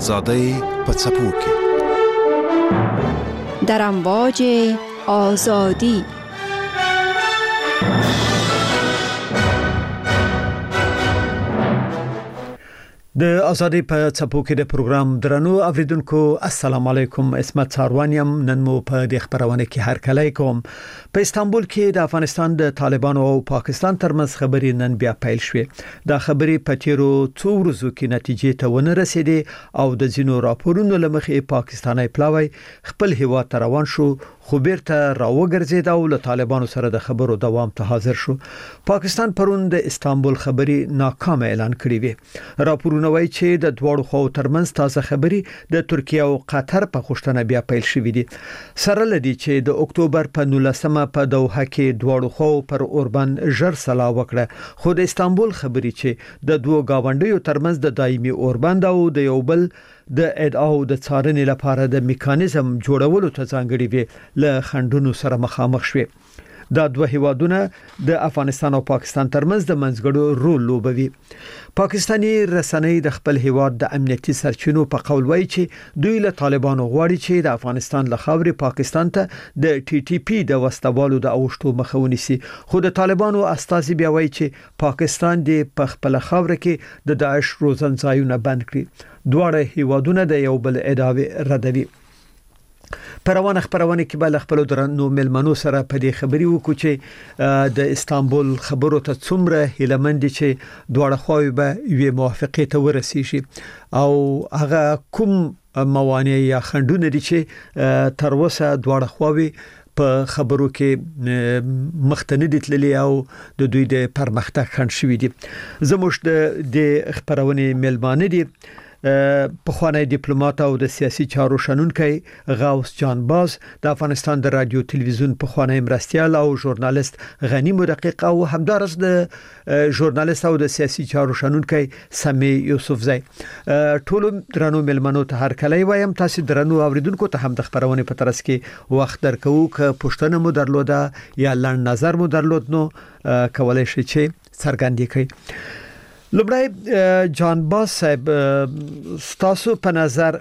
آزادی په څپو کې در امواج آزادی. د ازادي په څپو کې د پروګرام درنو اوریدونکو السلام علیکم. اسمت ساروانیم نن مو په د خبرونه کې هر کله کوم. په استانبول کې د افغانستان د طالبانو او پاکستان ترمنځ خبرې نن بیا پیل شوې. دا خبرې په تیرو څو ورځو کې نتیجې ته ونه رسیدې او د ځینو راپورونو لمخې پاکستاني پلاوی خپل هیواد ته روان شو، خو بیرته راوګرځید او له طالبانو سره د خبرو دوام ته حاضر شو. پاکستان پرون د استانبول خبرې ناکام اعلان کړې وې. راپورونه وايي چې د دوړو خو ترمنځ تازه خبرې د ترکیه او قطر په خوشتنه بیا پیل شوې دي. سره لدی چې د اکتوبر په 19مه په دوحه کې دوړو خو پر اوربان ژر سلا وکړه، خو د استانبول خبرې چې د دوه گاونډیو ترمنځ د دایمي اوربند او د یو بل د ادعاو د څارنې لپاره د میکانیزم جوړولو ته ځانګړي وی له خندونو سره مخامخ شوي. دا دوه هیوادونه د افغانستان او پاکستان ترمنځ د منځګړو رول لوبوي. پاکستاني رسنۍ د خپل هیواد د امنیتي سرچینو په قول وایي چې دوی له طالبانو غواړي چې د افغانستان له خاورې پاکستان ته د ټي ټي پی د وسوالو د اوښتو مخه ونیسي، خو د طالبانو استازي بیا وایي چې پاکستان د خپل خاور کې د داعش روزنځایونه بند کړي. دواړه هیوادونه د یو بل ادعاوې ردوي. پروانه خبرونه کې بل خپل درنو ملمنو سره په دې خبري وکړو چې د استانبول خبرو ته څومره هیلمند چې دواړه خواوې به یو موافقه ته ورسیږي او هغه کوم موانع یا خندونه دي چې تر اوسه دواړه خواوې په خبرو کې مختنه دي تللي او د دوی د پرمختګ خند شوې دي. زموږ د خبرونه ملمانه دي په خوانی ډیپلوماټ او د سیاسي چارو شنونکي غوث جان باز، د افغانستان د رادیو تلویزیون په خوانی مرستيال او ژورنالیست غنی مدقق او همدارس د ژورنالیست او د سیاسي چارو شنونکي سمی یوسفزی. ټول درنو ملمنو ته هر کله وایم تاسو درنو اوریدونکو ته هم د خبرونه په ترڅ کې وخت درکو ک پښتنه مو درلوده یا لړ نظر مو درلود نو کولای شئ چې څرګندې کړئ. لومړی جان باز صاحب، ستاسو په نظر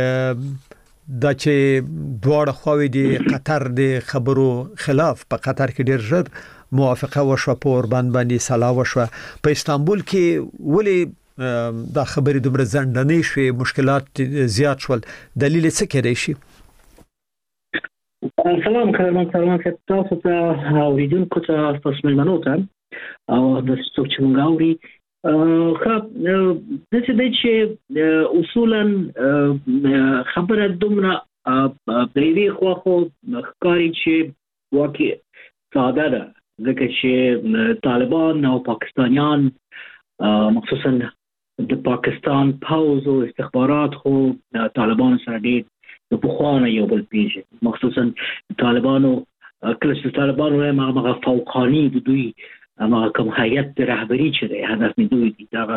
د چې دواړه خواوې د قطر د خبرو خلاف په قطر کې ډېر ژر موافقه وشوه، په اوربان باندې سلا وشوه، په استانبول کې ولې دا خبرې دومره ځنډنې شوې، مشکلات زیات شول، دلیل څه کېدای شي؟ سلام کارمان تاسو ته اوریدونکو ته تاسو ملمنو ته او د څوک چې موږ اوري خب د څه د چې اصولا خبره دومره بیوی خو ښکاري چې واقع ساده ده، ځکه چې طالبان او پاکستانیان مخصوصا د پاکستان پوز او استخبارات خو طالبان سره ډېر د پخوانه یو بل پیژني، مخصوصا طالبانو کله چې طالبان هغه فوقانی د دوی اما کوم هیئت د رهبری چې دی هدف مې دوی دي دا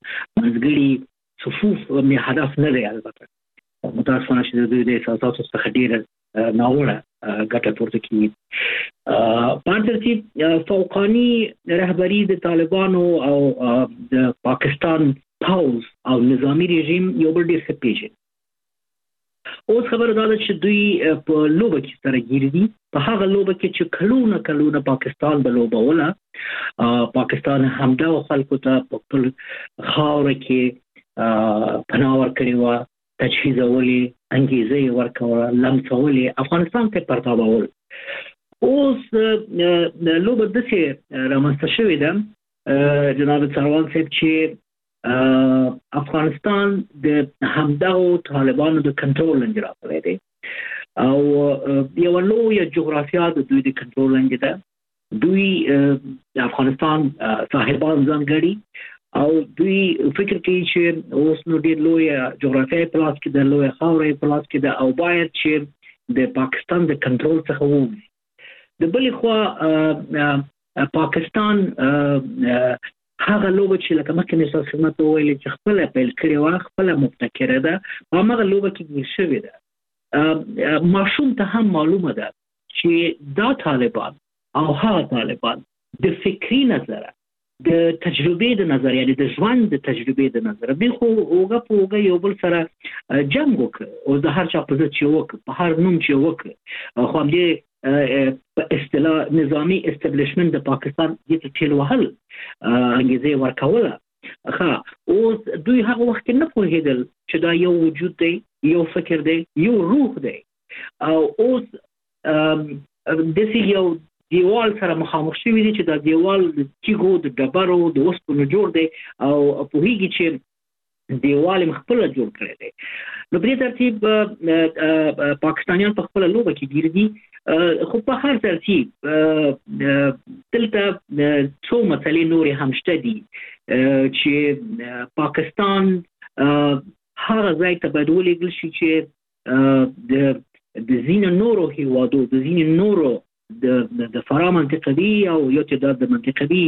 منځګړي صفوف مې هدف نه دی. البته متاسفانه چې دوی د احساساتو څخه ډېره ناوړه ګټه پورته کوي. په ترتیب فوقانی رهبری د طالبانو او د پاکستان پوز او نظامی رژیم یو بل ډېر ښه پیژني. اوس خبره دا ده چې دوی په لوبه کې سره ګیر دي، په هغه لوبه کې چې کلونه پاکستان به لوبوله. پاکستان همدا خلکو ته په خپل خاوره کې پناه ورکړې وه، تجهیزولې، انګېزه ورکوله، لمسولې، افغانستان ته پرتابول. اوس لوبه داسې رامنځته شوې ده جناب سروان صاحب چې افغانستان د همدغو طالبانو د کنټرول لاندې راغلی دی او یو لویه جغرافیا د دوی د کنټرول لاندې ده. دوی د افغانستان صاحبان ځانګړي او دوی فکر کوي چې اوس نو ډېر لویه جغرافیایي په لاس کې ده، لویه خاوره په لاس کې ده او باید چې د پاکستان د کنټرول څخه ووځي. د بلې خوا پاکستان هغه لوبه چې لکه مخکې مې تاسو خدمت ته ویلي چې خپله پیل کړې وه، خپله مبتکره ده، په هماغه لوبه کې ګیر شوې ده. ماشوم ته هم معلومه ده چې دا طالبان او هغه طالبان د فکري نظره د تجربې د نظر یعنی د ژوند د تجربې د نظر به خو اوګه په اوګه یو بل سره جنگ وکړ او د هر چا په ځای چې وکړ په هر نوم چې وکړ خو هم دې په اصطلاح نظامی استابلیشمنت د پاکستان دې ټیل وهل انګیزه ورکوله اوس دوی هغه وخت نه پوهېدل چې دا یو وجود دی یو فکر دی یو روح دی او اوس د یو دیوال سره مخامخ شوی دی چې دا دیوال د چیګو د ډبرو د وسپنو جوړ دی او په هیګي چې دیوال مخبل جوړ کړی دی نو په دې ترتیب پاکستانیان په خپل لوبه کې ګیر دي خو په هر ترتیب دلته څو مسلې نورې هم شته دي چې پاکستان هغه ځای ته باید ولېږل شي چې د ځینو نورو هیوادو د ځینو نورو د فرا منطقه دي او یو چې د منطقه دي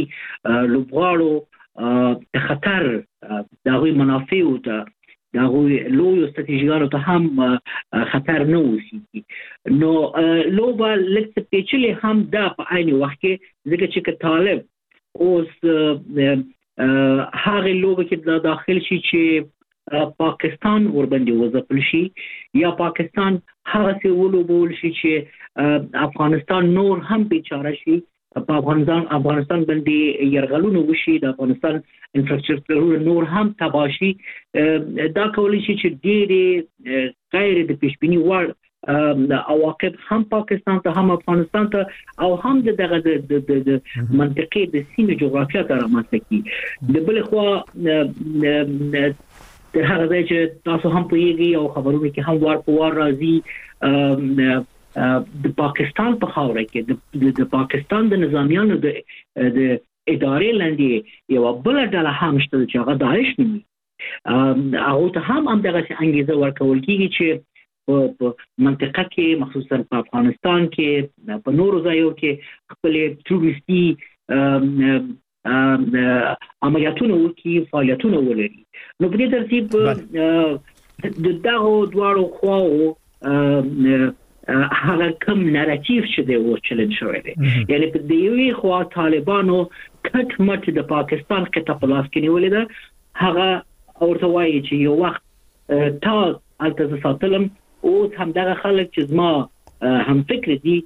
لوبغاړو د خطر د هغوی منافعو ته د هغوی لویو ستراتیژیانو ته هم خطر نه اوسېږي نو لوبه لږ څه پیچلې هم ده په عین وخت کې ځکه چې که طالب اوس هغې لوبه کې داخل شي چې پاکستان ورباندې وځپل شي یا پاکستان هغه څه ولوبول شي چې افغانستان نور هم بیچاره شي په افغانستان باندې یرغلونه وشي د افغانستان انفراستراکچر نور هم تباه شي دا کولی شي چې ډېرې غیر د پیشبیني وړ عواقب هم پاکستان ته هم افغانستان ته او هم دغه د منطقې د سیمې جغرافیه ته رامنځته کړي د بلې خوا د هغه ځای چې تاسو هم پوهیږئ او خبرونه کې هم وار په وار راځي د پاکستان په خاوره کې د پاکستان د نظامیانو د ادارې لاندې یو بل ډله هم شته چې هغه داعش نومي هغه ته هم دغه انګیزه ورکول کیږي چې په منطقه کې مخصوصا په افغانستان کې په نورو ځایو کې خپل ټروریستي عملیاتونه وکړي فعالیتونه ولري نو په دې ترتیب د دغه دواړو خواو هغه کم نریټیو چې دی و چیلنج شوی دی یعنی په دې یوې خوا طالبانو کټ مټ د پاکستان خطه په لاس کې نیولې ده هغه ورته وایي چې یو وخت تا هلته ساتلم اوس همدغه خلک چې زما هم فکر دي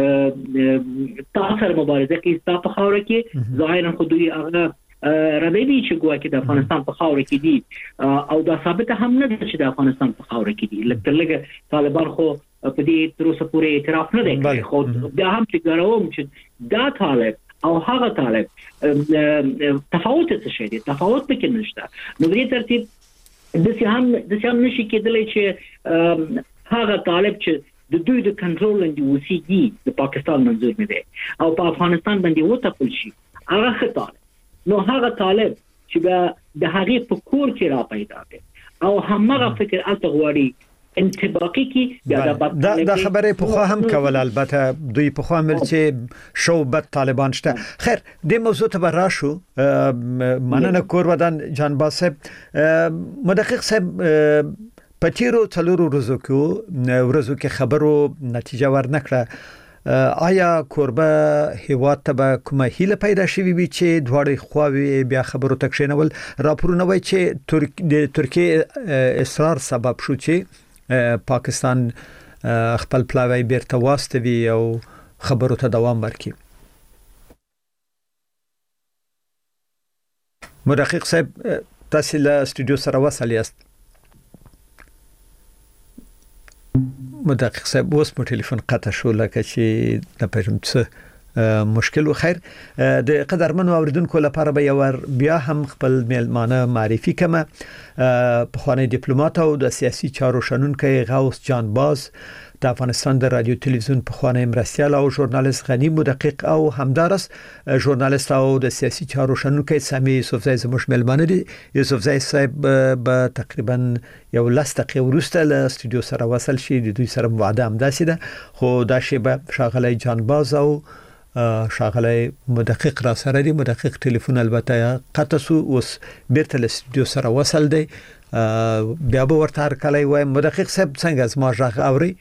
تاسو مبارزه کوي تاسو په خاوره کې ظاهرا خو دوی هغه ربيبي چې ګواکې د افغانستان په خاوره کې دي او دا ثابت هم نه ده چې د افغانستان په خاوره کې دي لکه طالبان خو په دې تر اوسه پورې اعتراف نه دی خو دا هم چې ګروم چې دا طالب او هغه طالب تفاوت څه شي دي تفاوت پکې نشته نو دې ترتیب د هم نشي کېدلی چې هغه طالب چې د دوی د کنټرول لاندې اوسېږي د پاکستان منظور نه دی او په افغانستان باندې وتپل شي هغه ښه طالب نو هغه طالب چې د هغې په کور کې را پیدا دی او همغه فکر هلته غواړي انطباقي کې دا خبره په خو هم کول البته دوی په خو عمل چې شو بد طالبان شته خیر د موضوع ته راشو مننه کور ودان جان باسب مدقق صاحب پتیرو څلورو ورځو کې خبرو نتیجه ورنکړه آیا کوربه هیواد ته به کومه هیله پیدا شوي وي چې دواړه خواوې بیا خبرو ته کښینول راپورونه وایي چې د ترکیې اصرار سبب شو چې پاکستان خپل پلاوی بیرته واستوي او خبرو ته دوام ورکړي مدقق صاحب تاسو له استودیو سره وصل یاست مدقق صاحب اوس مو ټلیفون قطع شو لکه چې نه پېژم څه مشکل و خیر د قدرمنو اوریدونکو لپاره به یو بیا هم خپل میلمانه معرفي کما په خوانی ډیپلوماټ او د سیاسي چارو شنونکو غوث جان باز د افغانستان د رادیو تلویزیون په خوانی مرستيال او ژورنالیست غنی مدقق او همدارس ژورنالیست او د سیاسي چارو شنونکو سامي یوسفزای زموږ میلمانه دي یوسفزای صاحب به تقریبا یو لسته ورسته له استودیو سره وصل شي د دوی سره وعده هم داسې ده خو دا شی به شاغلی جان باز او شاغلی مدقق را سره دی مدقق ټلیفون البته قطع سو اوس بیرته له استودیو سره وصل دی بیا به ورته هر کله وای مدقق صاحب څنګه از ما ژغ اوري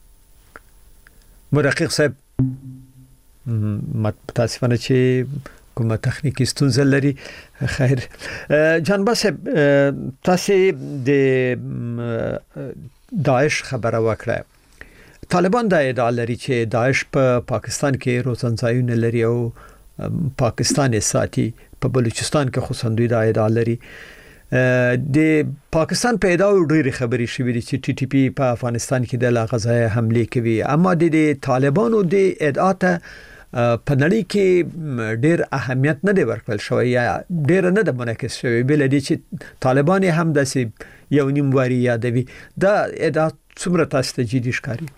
مدقق صاحب متاسفانه چې کومه تخنیکی ستونزه لري. خیر جان باسب تاسو د داعش خبره وکړه. طالبان د ادعا لري چې داعش په پاکستان کې روزنځایونه لري او پاکستان ساتي. په بلوچستان کې خو سندوی د ادعا لري. د پاکستان په ادعا ډېری خبرې شوې دي چې ټي ټي پی په افغانستان کې د غزای حمله کوي، اما د طالبانو د ادعا ته په نړۍ کې ډېر اهمیت نه دی ورکړل شوی یا ډېر نه د منعکس شوی، بل دي چې طالبان هم داسې یو نیم واری یادوي. دا ادعا څومره تاسو ته جدي ښکاري؟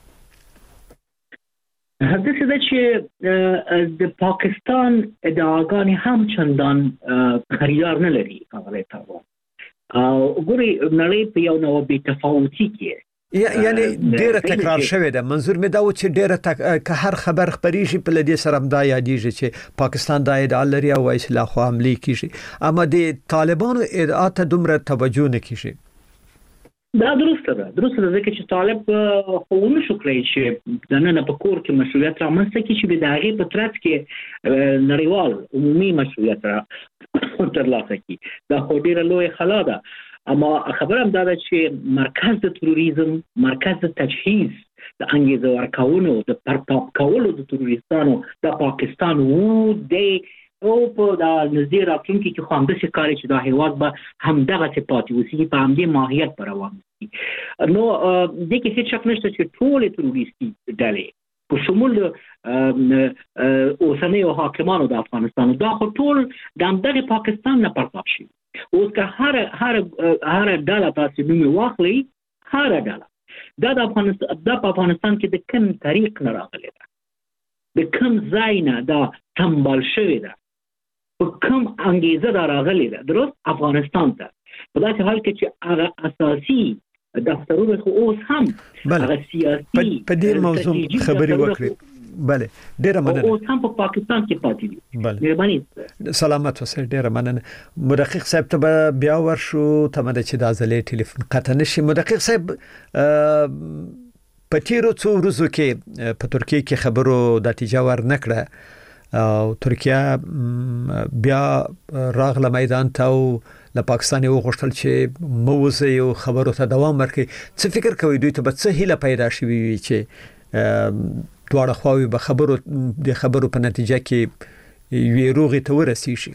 هدف دا چې د پاکستان ادعاګانې هم چندان خریدار نه لري هغه طالبان او ګوري نړۍ په یو نوع بې تفاوتي کې یعنی ډیره تکرار شوې ده. منظور مې دا و چې ډیره که هر خبر خبريږي په لدې سره مدا یادېږي چې پاکستان د ادعا لري او اصلاح خو حمله کیږي، اما د طالبانو ادعا ته دومره توجه نه کیږي. دا درسته ده ځکه چې طالب خو نه شو کړی چې د نن په کور کې مشروعیت رامنځته کړي چې د هغې په ترڅ کې نړیوال عمومي مشروعیت ترلاسه کړي. دا خو ډېره لویه خلا ده، اما خبره هم دا ده چې مرکز د تروریزم، مرکز د تجهیز د انګیزه ورکولو د پرتاب کولو د تروریستانو د پاکستان وو دی او په د نږدې راتلونکي کې خو همداسې کاري چې دا هیواد به همدغسې پاتې اوسي په همدې ماهیت به روان وي. نو دې کې هېڅ شک نشته چې ټولې تروریستي ډلې په شمول اوسنیو حاکمانو د افغانستان دا خو ټول د همدغې پاکستان نه پرتاب شي. اوس که هر ډله تاسو نوم واخلئ، هر ډله دا په افغانستان کې د کوم طریق نه راغلې ده، د کوم ځای نه دا سمبال شوې ده، په کوم انګیزه دا راغلې ده درست افغانستان ته. په داسې حال کې چې هغه اساسي دفترونه خو اوس هم هغه سیاسي په دې موضوع خبرې وکړي. بله ډیره مننه. اوس هم په پاکستان کې پاتې دي. مهرباني سلامت اوسئ. ډیره مننه. مدقق صاحب ته بیا ورشو تمه چې دا ځلې ټلیفون قطع نشي. مدقق صاحب په تیرو څو ورځو کې په ترکیه کې خبرو نتیجه ور نکړه او ترکیه بیا راغله میدان ته او له پاکستان یو غوښتل چې موزه یو خبرو ته دوام ورکړي. څه فکر کوي دوی ته به څه هیله پیدا شي چې دواړه خواوې به د خبرو په نتیجه کې یوې روغې ته ورسیږي؟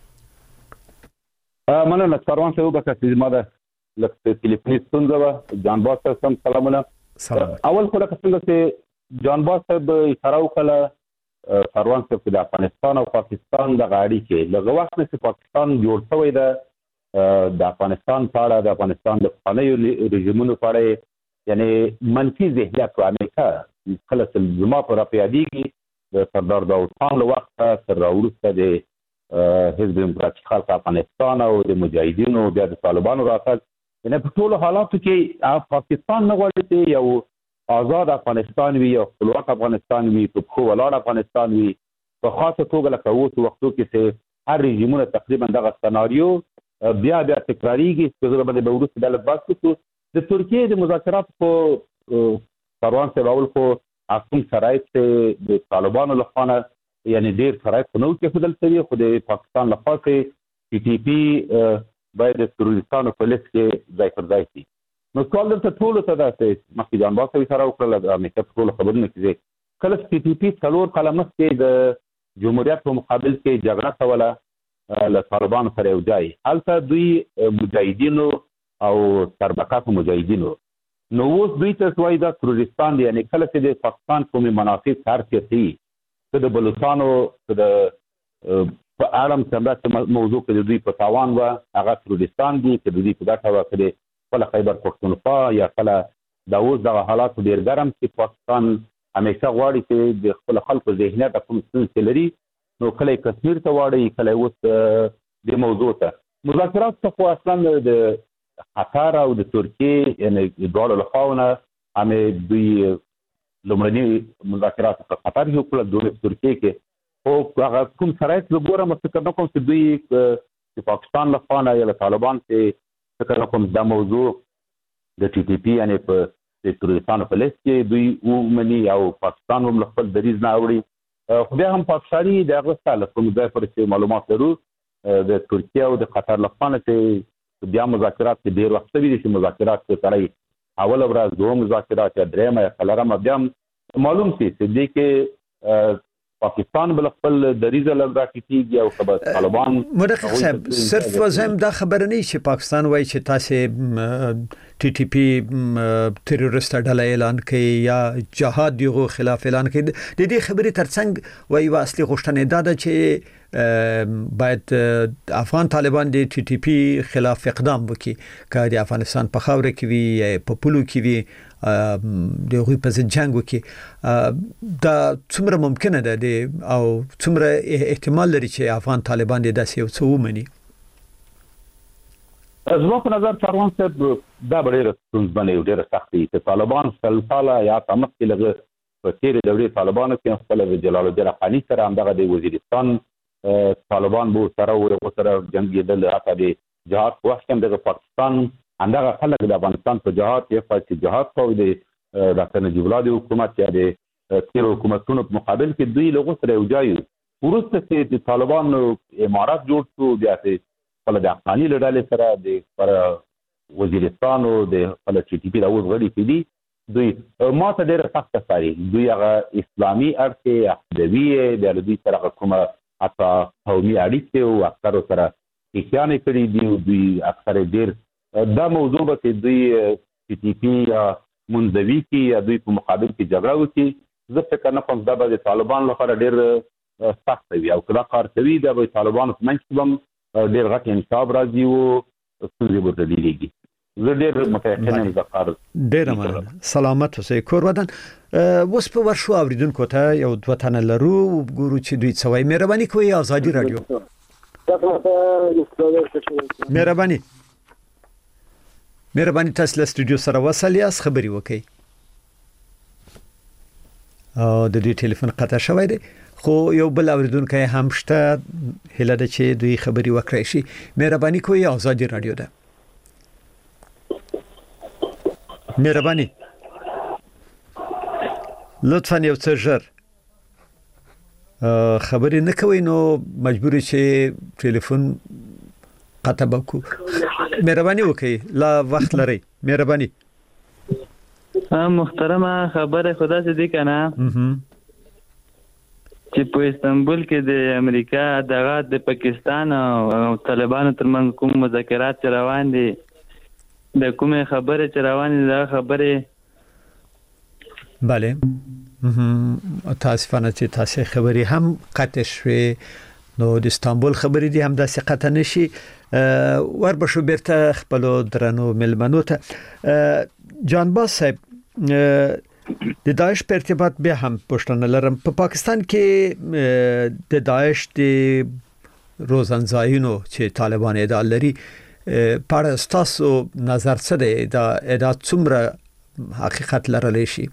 مننه کاروان صاحب وبکه ما ده لکه ټلیفوني ستونزه وه. جان باز صاحب سم سلامونه. اول خو لکه څنګه چې جان باز صاحب اشاره وکړه کاروان صاحب د افغانستان او پاکستان د اړیکې لږ وخت نه چې پاکستان جوړ شوی ده د افغانستان په اړه د افغانستان د پخوانیو رژیمونو په اړه یعنی منفي ذهنیت په امریکا کله چې زما په راپیادېږي د سردار داود خان له وخته تر راوروسته د حزب دیموکراتیک خلق افغانستان او د مجاهدینو بیا د طالبانو راتګ، یعنی په ټولو حالاتو کې پاکستان نه غواړي چې یو آزاد افغانستان وي، یو خپلواک افغانستان وي، په پښو ولاړ افغانستان وي. په خاصه توګه لکه اوس وختو کې چې هر رژیمونه تقریبا دغه سناریو بیا تکراریږي چې زه به د وروسته د بحث وکړو. د ترکیې د مذاکراتو په کاروان صاحب اول خو کوم شرایط د طالبانو لخوا نه یعنی ډېر شرایط خو نه وو کېښودل شوي، خو د پاکستان لخوا چې ټي ټي پي باید د تروریستانو په لیست کې ځای پر ځای شي. نو سوال دلته ټولو ته دا چې مخکې جان باز صاحب اشاره وکړله د امریکا په ټولو خبرونه کې کله چې ټي ټي پي 4 کاله مخکې د جمهوریت په مقابل کې جګړه کوله له طالبانو سره یو ځای، هلته دوی مجاهدینو او سربکاتو مجاهدینو، نو اوس دوی ته وایي دا تروریستان دي. یعنې کله چې د پاکستان کومې منافع هر سیاسي که د بلوچستانو که د په اړه همداسې موضوع کې د دوی په تاوان وه هغه تروریستان دي، که د دوی په ګټه وه، که د خپله خیبر پښتونخوا یا کله دا اوس دغه حالات ډېر ګرم چې پاکستان همیشه غواړي چې د خپلو خلکو ذهنیت کوم ستونزې لري، نو کله یې کشمیر ته واړوي، کله یې اوس دې موضوع ته مذاکرات ته خو اصلا د قطر او د ترکیې یعنې دواړو له خواو نه همې دوی لومړني مذاکرات په قطر کې وکړل، دوی په ترکیې کې. خو هغه کوم شرایط زه ګورم فکر نه کوم چې دوی د پاکستان له خوا نه یا له طالبان چې فکر نه کوم دا موضوع د ټي ټي پي یعنې په د تروریستانو په لیست کې دوی ومني او پاکستان هم له خپل دریځ نه اوړي. خو بیا هم پاکستاني د هغه سره کوم ځای پر چې معلومات لرو د ترکیه او د قطر لخوا چې بیا مذاکرات کې ډیر وخت وی دي چې مذاکرات کې سړی اول ورځ دوه مذاکرات یا درېمه یا څلورمه بیا معلوم شي چې دې کې پاکستان بل خپل دریزه لږ راکېږي او خبر طالبان مدقق صاحب صرف وزم دا خبر نه چې پاکستان وایي چې تاسو ټي ټي پی تروریست ډله اعلان کړي یا جهاد دیغه خلاف اعلان کړي د دې خبرې ترڅنګ وایي اصلي غوښتنه دا چې باید افغان طالبان د ټي ټي پی خلاف اقدام وکړي که د افغانستان په خاوره کې وي په پولو کې وي د غوی په ضد جنگ وکړي دا څومره ممکنه ده او څومره احتمال لري چې افغان طالبان د داسې یو څه ومني؟ زما په نظر سروان صاحب دا ډېره ستونزمنه او ډېره سخت دي چې طالبان سل ساله یا تمخکې لږ په تېرې دورې طالبانو کې خپل جلال الدین افغاني سره همدغه د وزیرستان طالبان بو سره ورغه جنگیدل راته د جهاد په وخت کې د پاکستان همدغه خلک د افغانستان په جهاد یې فاصله جهاد کوي د ډاکټر نجیب الله د حکومت یا د تیر حکومتونو په مقابل کې دوی له سره یو ځای ورسته چې د طالبانو امارات جوړ شو بیا چې خپل د افغاني لړالې سره د پر وزیرستان او د خپل ټي ټي پی د اوس غړي کې دي دوی ما ته ډېر سخت ښکاري دوی هغه اسلامي اړخ عقیدوي د دوی سره کومه حتی قومي اړیکې او افکارو سره احیانې کړي دي دوی اکثر ډېر دا موضوع به چې دوی ټي ټي پی یا منځوي کې یا دوی په مقابل کې جګړه وکړي زه فکر نه کوم دا به د طالبان لپاره ډېر سخت وي او کله کار کوي دا به طالبانو په منځ کې هم ډېر غټ انقلاب راځي او ستونزې به ډېرېږي زه ډېر متيقن یم دا کار ډېر مننه سلامت اوسئ کور ودان اوس په ورشو اوریدونکو ته یو دوه تنه لرو ګورو چې دوی څه وایي مهرباني کوئ ازادي رادیو مهرباني تاسو له سټوډیو سره وصل یاست خبري وکړئ او د دې ټلیفون قطع شوی دی خو یو بل اوریدونکو هم شته هله د چې دوی خبري وکړي شي مهرباني کوئ ازادي رادیو ده مهرباني لطفا یو څه ژر خبري نه کوي نو مجبور چې ټلیفون قطع وکړو مهرباني وکړئ لا وخت لري مهرباني محترمه خبره خدا سے دی کنه چې په استانبول کې د امریکا دغه د پاکستان او طالبانو ترمنځ کوم مذاکرات روان دي د کومه خبره چې روان دي دا خبره بله تاسفانه چې تاسو خبري هم قطع شوه نو د استانبول خبري دي هم د قطع نشي وربشو بیرته خپل درنو ملمنو ته جانباز صاحب د داعش په ارتباط به هم پښتنه لرم په پاکستان کې د داعش د روزنځایونو چې طالبان ادعا لري په تاسو نظر څه دی دا ادعا څومره حقیقت لرلی شي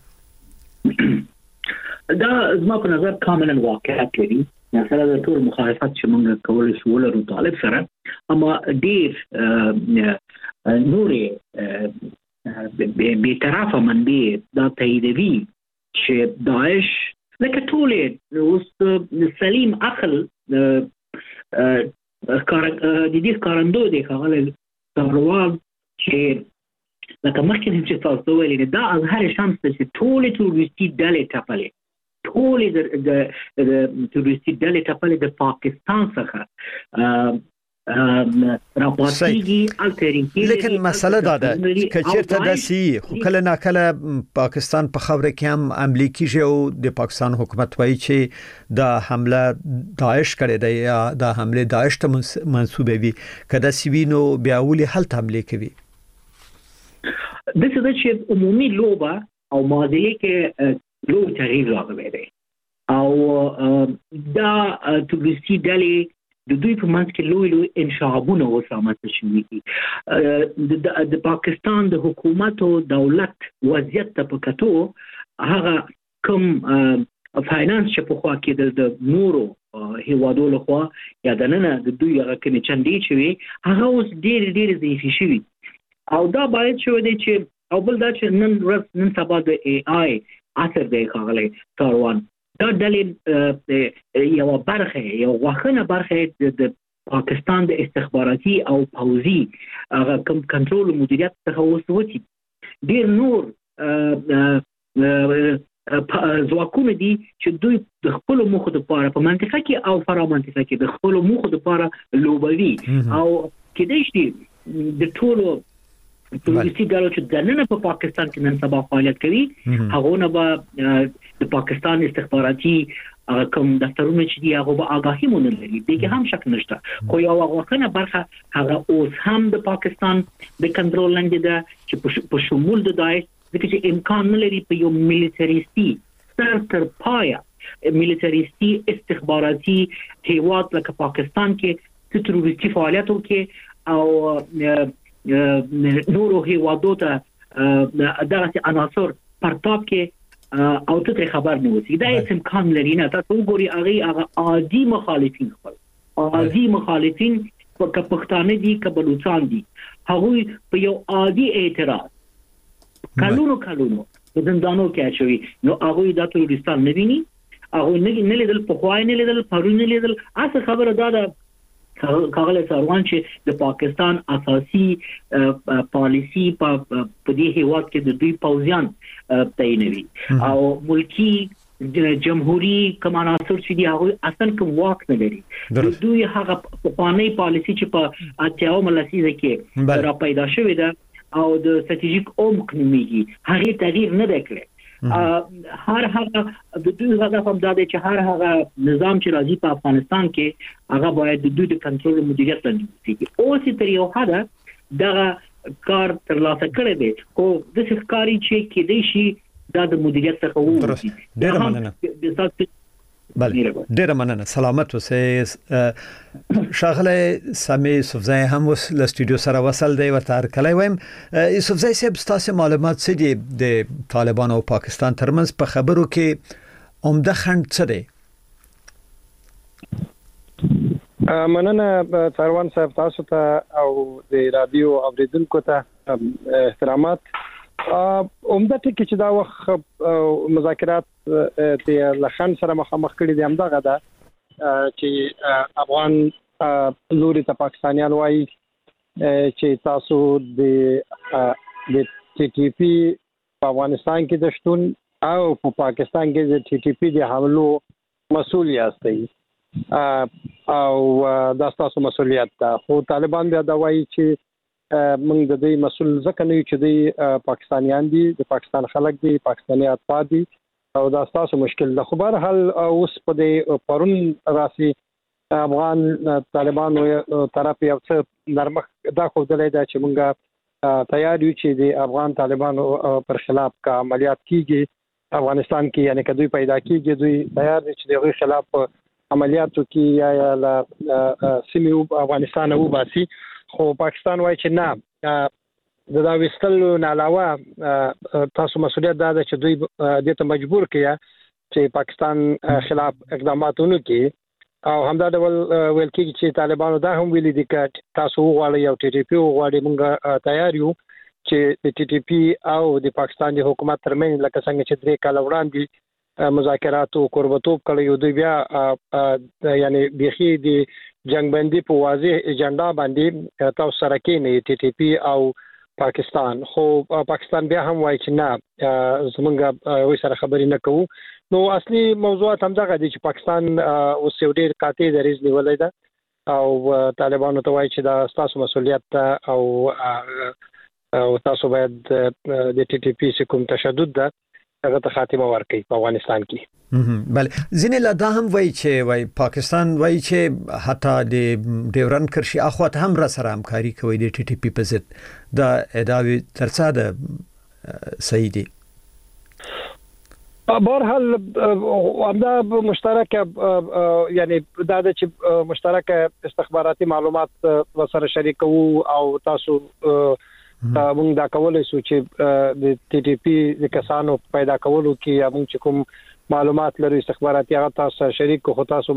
دا زما په نظر کاملا واقعیت لري مثلا د ټول مخالفت چې موږ کولای شو ولرو طالب سره اما ډیر نورې به طرفه منبع دا تاییدوي چې داعش لکه ټول اوس سلیم عقل د دې کارندو دی خلک سروال چې لکه مخکې چې تاسو ویلي دا اظهار شمس چې ټول تروریستي ډلې ټاپلې ټول د تروریستي ډلې ټاپلې د پاکستان څخه راپاتېږي الټرینګي لیکن مسله دا ده چې چیرته د سی خو کله نه کله پاکستان په خبره کې هم عملی کیږي او د پاکستان حکومت وایي چې دا حمله داعش کړې ده یا دا حمله داعش ته منسوبه وي کله سوینو بیا ولې حل حمله کوي د څه چې عمومي لوبه او ماضي کې لوی تغییر راغلی دی او دا تروریستي ډلې د دوی په منځ کې لوی انشعابونه وسامت شوي دي د پاکستان د حکومت او دولت وضعیت ته په کتو هغه کوم فاینانس چې په خوا کې د نورو هیوادو لخوا یا د نن د دوی هغه کې چندې شوي هغه اوس ډېر ضعیفي شوي او دا باید شو دی چې او بل دا چې نن سبا د ای آی اثر دی خاغلی کاروان دا ډلې یو برخه یو واخنه برخه د پاکستان د استخباراتي او پوځي هغه کوم کنټرول مدیریت څخه وسوتی ډیر نور ځواکونه دي چې دوی د خپل موخو لپاره په منطقه کې او فرا منطقه کې د خپل موخو لپاره لوبوي او کېدای شي د ټولو پولیسي ډلو چې دننه په پاکستان کې نن سبا فعالیت کوي هغه نه به د پاکستان استخباراتي کوم دفترونه چې دی هغه به آگاهی مونږ لري دغه هم شک نشته خو یو واقعا برخه هغه اوس هم د پاکستان د کنټرول لاندې ده چې په شمول د داعش چې امکان نه لري په یو میلیټریستي تر پایا میلیټریستي استخباراتي هیواد لکه پاکستان کې تروریستي فعالیت وکړي او نورو هیوادو ته دغه عناصر پرتاب کې او ته خبر نه وسی دا هیڅ امکان لري نه تاسو وګورئ هغه عادي مخالفین که پښتانه دي که بلوچستان دي هغه په یو عادي اعتراض کلونو د زندانو کې اچوي نو هغه د تروریستان نه ویني هغه نه لیدل په خوای نه لیدل پرون نه لیدل اصل خبره دا ده کاغله سروان چې د پاکستان اساسي پالیسی په دې هیواد کې د دوی پوځیان تعینوي او ملکی جمهوریت کماناسر چې دی هغه اصل کوم واک نه لري دوی هغه په پاني پالیسی چې په اتیاو ملسیزه کې را پیدا شوې ده او د استراتیژیک عمق نوميږي هغه تغییر نه وکړي هر هغه د دوی هدف هم دا دی چې هر هغه نظام چې راځي په افغانستان کې هغه باید د دوی د کنټرول مدیریت لاندې وي او چې تر یو حد دا کار تر لاسه کړی دی او د ښکاری چې کې دی شي دا د مدیریت څخه وو ډیر مننه بله ډیر مننه سلامت اوسئ شاغله سامي یوسفزای هم له سټوډیو سره وصل دی ورته کله وایم یوسفزای صاحب تاسو معلومات څه دي د طالبان او پاکستان ترمنځ په خبرو کې عمده خنډ څه دی مننه ثروان صاحب تاسو ته او د رادیو اوریدونکو ته احترامات عمده ټکی چې دا وخت مذاکرات د لخن سره مخامخ کړي دي همدغه ده چې افغان لوري ته پاکستانیان وایي چې تاسو د ټي ټي پی په افغانستان کې د شتون او په پاکستان کې د ټي ټي پی د حملو مسؤل یاستئ او دا تاسو مسؤلیت ده خو طالبان بیا دا وایي چې موږ د دې مسؤل ځکه نه یو چې د پاکستانیان دي د پاکستان خلک دي پاکستاني اتباع دي او دا تاسو مشکل ده خو بهر حال اوس په دې پرون راسي افغان طالبان طرف یو څه نرمه دا خو دلای دا چې موږ تیار یو چې د افغان طالبانو پر خلاف کا عملیات کیږي افغانستان کې یعنی کدوې پیدا کیږي دوی تیار دي چې دغه خلاف عملیاتو کې یا لا سیمه افغانستان او باسي خو پاکستان وایي چې نه دا وستلو نه علاوه تاسو مسؤلیت دا ده چې دوی دې ته مجبور کړي چې پاکستان خلاف اقدامات وکړي او همدا ډول ویل کېږي چې طالبانو دا هم ویلي دي چې تاسو وغواړئ او ټي ټي پی وغواړئ موږ تیار یو چې د ټي ټي پی او د پاکستان د حکومت ترمنځ لکه څنګه چې 3 کال وړاندې مذاکرات او قربتوب کړي دوی بیا یعنی بيخي د جنگ بندي په واضح ایجنډا باندې تاسو سره کې نه ټي ټي پی او پاکستان خو پاکستان بیا هم وایي چې نه زمونږ وې سره خبرې نه کوو نو اصلي موضوعات هم دغه دي چې پاکستان اوس یو ډېر قاطع دریځ نیولای ده او طالبانو ته وایي چې دا تاسو مسؤلیت او تاسو باید د ټي ټي پی کوم تشدد ده هغه ته خاتمه ورکړي په افغانستان کې بله ځینې لا دا هم وایي چې پاکستان وایي چې حتی د ډیورن کرښې اخواته هم را سره همکاري کوي د ټي ټي پی په ضد دا ادعاوې تر څه ده صحیح دي بهرحال همدا مشترک یعنی دا چې مشترک استخباراتي معلومات سره شریکو او تاسو موږ دا کولای شو چې د ټي ټي پی د کسانو پیدا کولو کې موږ چې کوم معلومات لري استخباراتي هغه تاسو شریک خو تاسو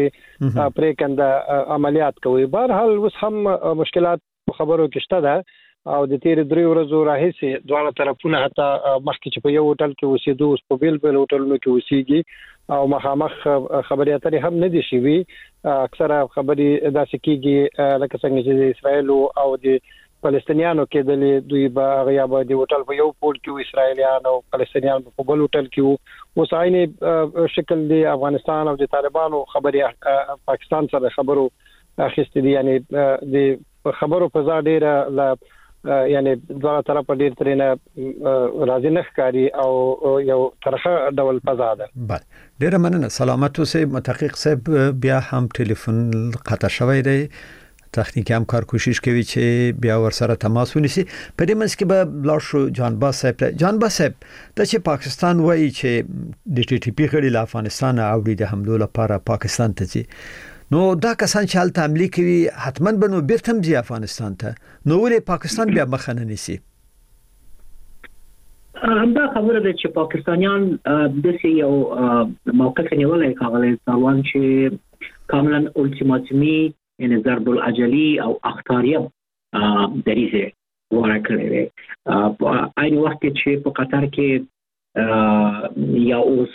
باندې پرې کنده عملیات کوي بهرحال اوس هم مشکلات خبرو کې شته ده او د تیر 3 ورځې راهیسې دواړه طرفونه حتی مخکې چې په یو هوټل کې اوسېدو اوس په بیل هوټلونو کې اوسېږي او مخامخ خبري اترې هم نه دي شوي. اکثره خبري داسې کېږي لکه څنګه چې د اسرایل او د فلسطینیانو کې دوی به غیابه د هوټل په یو پول کې اسرایلیان او فلسطینیان په بل هوټل کې اوس عیني شکل دی افغانستان او د طالبانو خبري پاکستان سره خبرو اخیستې دي. یعنی د خبرو په ځای ډیره یعنی دغه طرف ډیر ترنه راځي نه ښکاری او یو طرفه ډول فضا ده. بله ډیره مننه. سلامت اوسئ. محقق صاحب بیا هم ټلیفون قطع شوی دی. تخنیکی همکار کوشش کوي چې بیا ورسره تماس ونیسي. په دې منځ کې به لاړ شو جانباز صاحب ته. جانباز صاحب د چې پاکستان وایي چې د ټي ټي پی غړي له افغانستان اوړي د حملو لپاره پاکستان ته ځي، نو دا کسان چې حالت عملی کوي حتما به نو بیرته ځي افغانستان ته، نو ولې پاکستان بیا مخه نه نیسي؟ همدا خبره ده چې پاکستانیان د یو موقف نیولای کاغلی ساروان چې کاملا الټیماتومي یعنی ضرب العجلی او اختاریه دریزه واره کړی دی. عین وخت چې په قطر کې یا اوس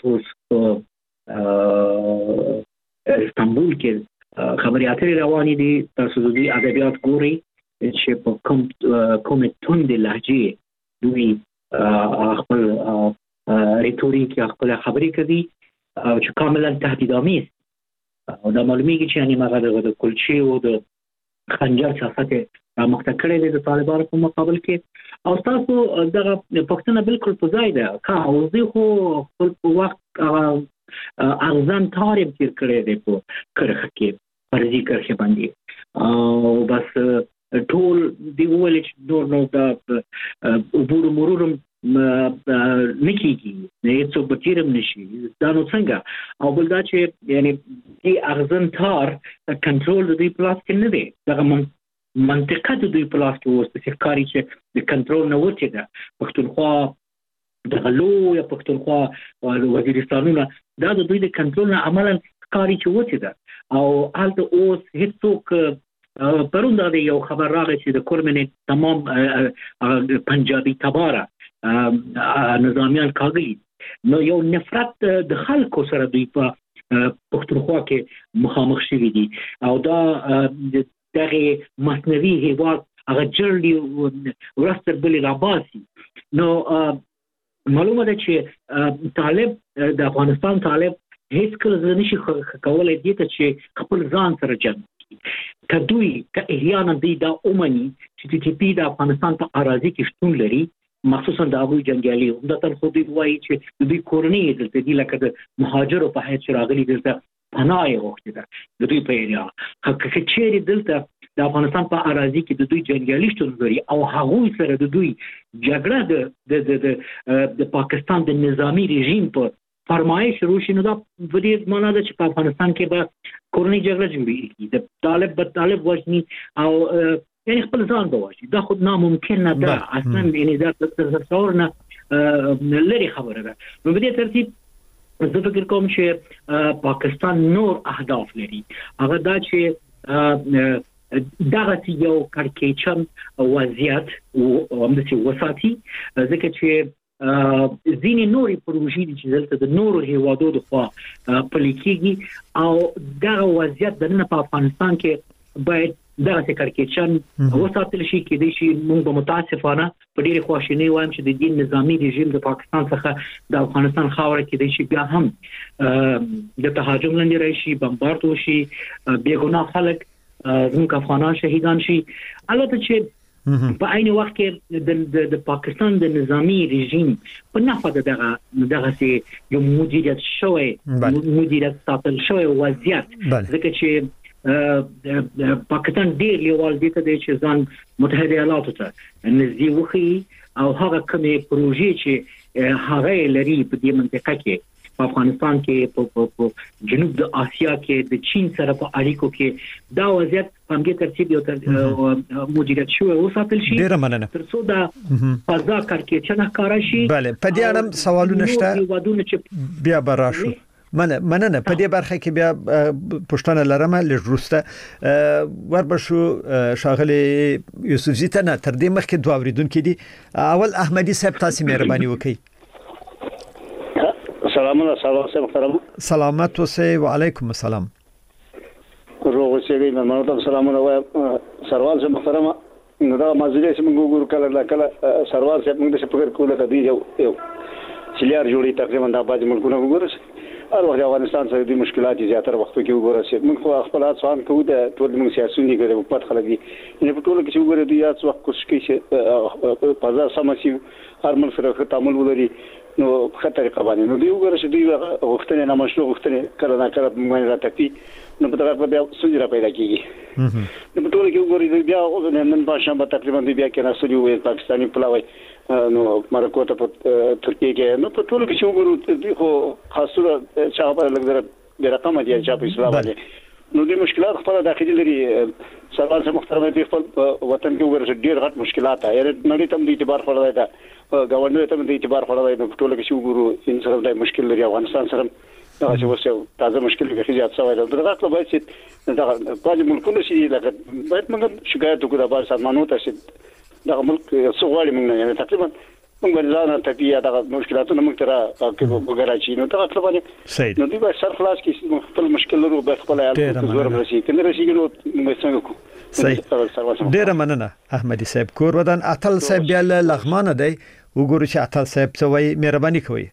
استانبول کې خبري اترې روانې دي. تاسو د ادبیات ګوري چې په کوم توند لهجه دوی خپل ریټوریک یا خپل خبري کوي او چې کاملا تهدیدآمیز او دا معلومیږي چې یعنی مغه د کلچې او د خنجر سیاست مخته کړی دی د طالبانو په مقابل کې. او تاسو دغه پښتنه بالکل په ځای ده کا او زه خو خپل وخت ارزان تاریخ تیر کړی دی په کرخه کې فرضي کرخه باندې او بس ټول دی ول چې نور نو د عبور مرورم نکیږي نه څو بچیرم نشي دا نو څنګه او بل دا چې یعنی دی ارزان تار کنټرول د دې پلاس کې نه دی. دغه منطقه د دوی پلاس کې اوس چې کاری چې د کنټرول نه وته ده. پښتونخوا د غلو یا پښتونخوا او وزیرستانونه دا د دوی د کنټرول نه عملاً کاری چې وته ده او حالت اوس هیڅوک پرون دا یو خبر راغی چې د کورمن تمام پنجابي تباره نظامیان کاغلی نو یو نفرت د خلکو سره دوی په پښتونخوا کې مخامخ شوي دي او دا دغه مصنوعي هیواد هغه جړلی ورستر بلی راباسي. نو معلومه ده چې طالب د افغانستان طالب هیڅ کله نشي کولای دي چې خپل ځان سره جنګ کدوی که احیانا دی دا اومني چې ټي ټي پی د افغانستان په اراضي کې شتون لري مخصوصا د ابو جنگیالي عمدتاً خو دوی وایي چې دوی کورنۍ دلته دي لکه د مهاجرو په حیث راغلي دلته پناه یې غوښتې ده د دوی په ایریا که چیرې دلته د افغانستان په اراضي کې د دوی جنگیالي شتون لري او هغوی سره د دوی جګړه د پاکستان د نظامی رژیم په فرمایش شروع شي نو دا په دې معنا ده چې په افغانستان کې به کورنۍ جګړه جوړیږي د طالب وژني او یعنی خپل ځان بواشي. دا خود ناممکن نه ده اصلا. یعنی دا تصور نه لري خبره ده. نو په دې ترتیب زه فکر کوم چې پاکستان نور اهداف لري. هغه دا چې دغه یو کړکېچن وضعیت او همداسې وساتي ځکه چې ځینې نورې پروژې دي چې دلته د نورو هیوادو د خوا پلي کېږي او دغه وضعیت دننه په افغانستان کې باید دغه کړکېچن وساتل شي. کېدای شي موږ به متاسفانه په ډېرې خواشینۍ وایم چې د دې نظامي رژیم د پاکستان څخه د افغانستان خاوره کېدای شي بیا هم د تهاجم لاندې راشي، بمبارد وشي، بېګناه خلک زموږ افغانان شهیدان شي. البته چې په عین وخت کې د پاکستان د نظامی رژیم په نفع دغه یو مدیریت شوی مدیریت ساتل شوی وضعیت ځکه چې پاکستان ډیر لیوال دي ته چې ځان متحده ایالاتو ته نږدې وخی او هغه کومې پروژې چې هغه لري په دې منطقه کې په افغانستان کې په جنوب د آسیا کې د چین سره په اړیکو کې دا وضعیت په همدې ترتیب یو مدیریت شوی وساتل شي. ډیره مننه. ترڅو دا فضا کړکېچنه ښکاره شي. بله په دې اړه سوالونه شته بیا به راشو. مننه په دې برخه کې بیا پښتنه لرمه لږه وربشو شاغلي یوسفزي ته نه تر دې مخکې دوه اوریدونکو دي اول احمدي صاحب تاسو مهرباني وکړئ. سلامونه سلام محترم سلامت اوسئ وعلیکم السلام. روغ اوسئ مېلمانو ته سلامونه وایم. سروال صاحب محترمه نو دا مازیګر چې موږ ګورو کله سروال صاحب موږ د فکر کوله کدي یو سلیار جوړي تقریبا د باج ملکونه وګورئ هر وخت افغانستان سره د مشکلات زیاتره وخت کې وګورئ موږ خپل ځوان کوو د ټول موږ سیاسيونی کوي په پټ خلک دي نه په ټول کې چې وګورئ د یاد وخت کوشش کوي په ځا سمسي هر مل سره تعامل ولري نو خطر قوانين نو دی وګورئ چې دی وختونه نه مشروع وختونه کله نه کله موږ راټپي نو په دغه بیا سوجرا پیدا کیږي نو په ټول کې وګورئ بیا اوس نن په شنبه تقریبا دی بیا کې نه سوجو پاکستاني پلاوي نو مرکو ته ترکیه کې نو په ټول کې چې وګورئ دی خو خاصه شعب لګره د رقم دی چې په اسلام باندې نو د مشکلات خپل داخلي لري سوال سره محترمه په خپل وطن کې وګورئ ډیر غټ مشکلات یې نړۍ ته د اعتبار خړلای دا گورنر ته د اعتبار خړلای نو ټول کې چې وګورئ انسان د مشکل لري افغانستان سره دا چې وسه تازه مشکل کې زیات شوی دی دا خپل باید چې دا باج ملکونه شي لکه باید موږ شکایت وکړو د بار سازمانونو ته چې دا ملک سوغړی موږ نه تقریبا موږ ځان ته پییا دا مشکلاتونه موږ تر وګورئ چې نو دا خپل باندې نو دی به سر خلاص کې خپل مشکل لرو به خپل عیال زور رسي کنه رسي نو موږ څنګه صحیح. ډیره مننه احمدي صاحب کور ودان اتل صاحب بیا لغمانه دی وګورئ چې اتل صاحب څه وایي مهرباني کوئ.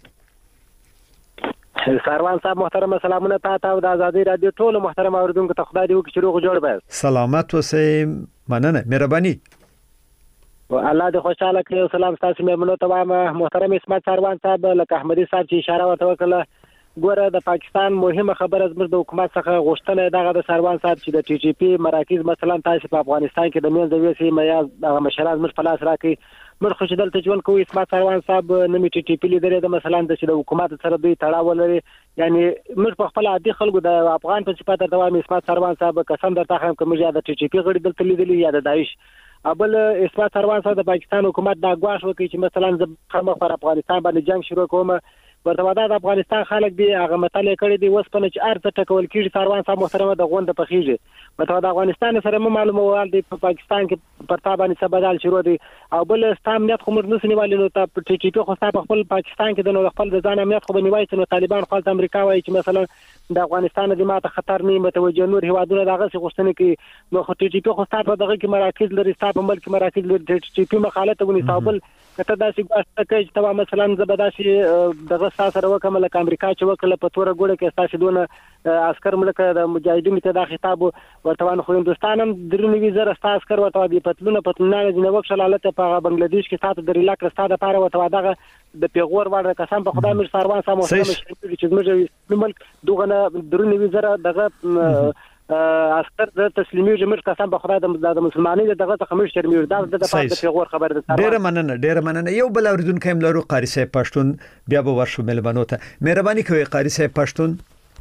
سروان صاحب محترم سلامونه تاسو او د ازادي رادیو ټول محترم اوریدونکو ته خدای دې وکړي چې روغ جوړ به سلامت اوسئ مننه مهرباني الله دې خوشاله کړي. سلام تاسو مېمنو ته وایم محترم اسمت سروان صاحب لکه احمدي صاحب چې اشاره ورته وکړه ګوره د پاکستان مهمه خبره زموږ د حکومت څخه غوښتنه دغه د سروان صاحب چې د ټي ټي پی مراکز مثلا تاسو په افغانستان کې د میل د ویسي میا د مشران زموږ په لاس راکړي مر خوشدل ته ژوند کوي. اسمت سروان صاحب نمی ټي ټي پی لیدل د مثلا د حکومت سره دوی تړاو لري یعنی موږ په خپل عادي خلکو د افغان په صفات ته وایم اسمت سروان صاحب قسم درته خم کوم چې د ټي ټي پی غړي دلته لیدل یا د داعش ابل اسمت سروان صاحب د پاکستان حکومت دا غواړي وکړي چې مثلا د خمخ پر افغانستان باندې جنگ شروع کوم ورته د افغانستان خلک دی هغه مطالعه کړی دی وس په چې ارته ټکول کیږي سروان صاحب محترمه د غوند په خيږي ورته د افغانستان سره معلومه وال دی په پاکستان کې پرتا باندې سبدال شروع دی او بل استامنیت خو مرنه سنیوالي نو ته ټي ټي پی خو په خپل پاکستان کې د نو خپل د ځان امنیت خو بنوي چې نو طالبان خپل امریکا وایي چې مثلا د افغانستان د ماته خطر نه متوجه نور هوادونه دغه څه غوښتنه کوي نو خو ټي ټي پی خو په دغه کې مراکز لري په ملک مراکز لري ټي ټي پی مخالفت ونی صاحب کته داسې ګواښ کوي چې توا مثلا زبداسي دغه سره وکم لکه امریکا چې وکړه په توره ګوره کې تاسو دونه عسكر ملک د مجاهدینو ته د خطاب ورته خو هندستان هم درنوي زره عسكر ورته دی پتلونه نه وکړل حالت په بنگلاديش کې سات د ریلاک رستا د پاره ورته دغه د پیغور ور قسم په خدای مر سروان سم چې موږ ملک دغه درنوي زره دغه عسكر د تسلیمي جمهور قسم په خدای د مسلمانۍ دغه څخه مش شرمیر دا د پیغور خبر ده. ډیره مننه یو بل اوریدونکو هم لرو قاری صاحب پښتون بیا به ورشو ملمنو ته مهرباني کوي قاری صاحب پښتون.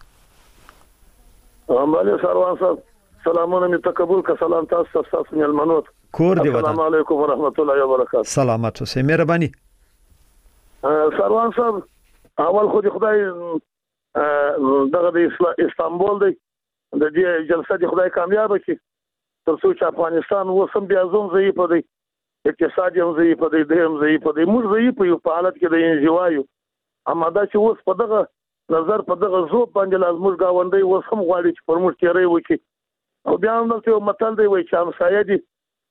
امالي سروان صاحب سلامونه می تقبل کا سلام تاسو ملمنو کور دی السلام علیکم ورحمت الله وبرکاته. سلامت اوسئ مهرباني. سروان صاحب اول خو خدای دغه د استانبول دی د دې جلسه د خدای کامیاب کړي تر څو چې افغانستان وسم بیا زوم ضعیف دی اقتصاد هم ضعیف دی د هم ضعیف دی موږ ضعیف یو په حالت کې د انزوایو اما دا چې اوس په دغه نظر په دغه زو باندې لازم غاوندې وسم غواړي چې پر موږ تیرې وکړي او بیا هم نو متل دی وای چې همسایه دي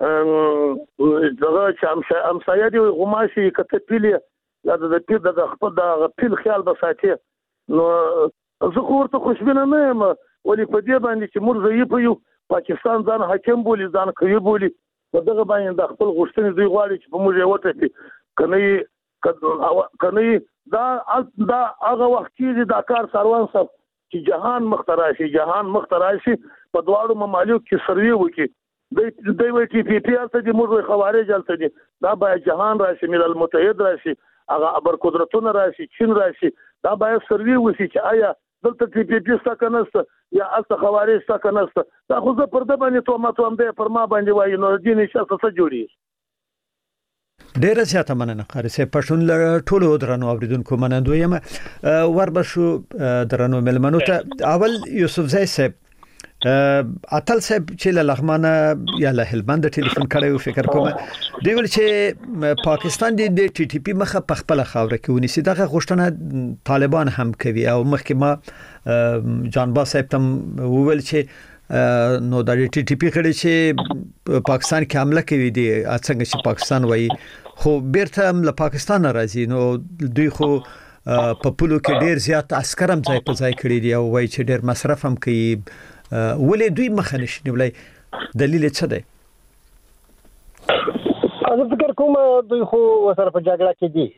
دغه چې همسایه دي غماشي کته پیلې د پیر د خپل د پیل خیال بساتي نو زه خو ورته خوشبینه نه یم ولی په دې باندې چې موږ ضعیف یو پاکستان ځان حاکم بولی ځان کوي بولی په دغه باندې د خپل غوښتنې دوی غواړي چې په موږ یې وټکي کني دا هغه وخت کې دا کار سروان صاحب چې جهان مختراشي په دواړو ممالک کې سروي وکړي دوی وایي چې پی پی الته دي موږ خوارج الته دي دا باید جهان راشي ملل متحد راشي هغه ابر قدرتونه راشي چین راشي دا باید سروي وشي چې آیا دلته پی پی پی ستا کنسته یا الته خوارج ستا کنسته دا خو زه پر د باندې تومه توم دی پر ما باندې وایي نو دې نشه څه جوړي ډیره زیاته مننه قاری صاحب پښتون له ټولو درنو اوریدونکو منندوی یم وربشو درنو ملمنو ته اول یوسف زئی صاحب اتل صاحب چې له لغمانه یا له هلمند ټلیفون کړو فکر کوم دی ول چې پاکستان د ټي ټي پی مخه په خپل خاور کې ونیسي دغه غوښتنه طالبان هم کوي او مخکې ما جانباز صاحب تم وویل چې نو د ټي ټي پی کړي چې پاکستان کې حمله کوي دي څنګه چې پاکستان وایي خو بیرته له پاکستان راځي نو دوی خو په پولو کې ډیر زیات عسكر هم ځای په ځای کړی دي او وایي چې ډیر مصرف هم کوي ولې دوی مخه نشي نیولای دلیل څه دی؟ زه فکر کوم دوی خو سره په جګړه کې دي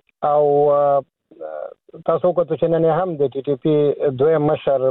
او تاسو کوته چې نن هم د ټي ټي پی دویم مشر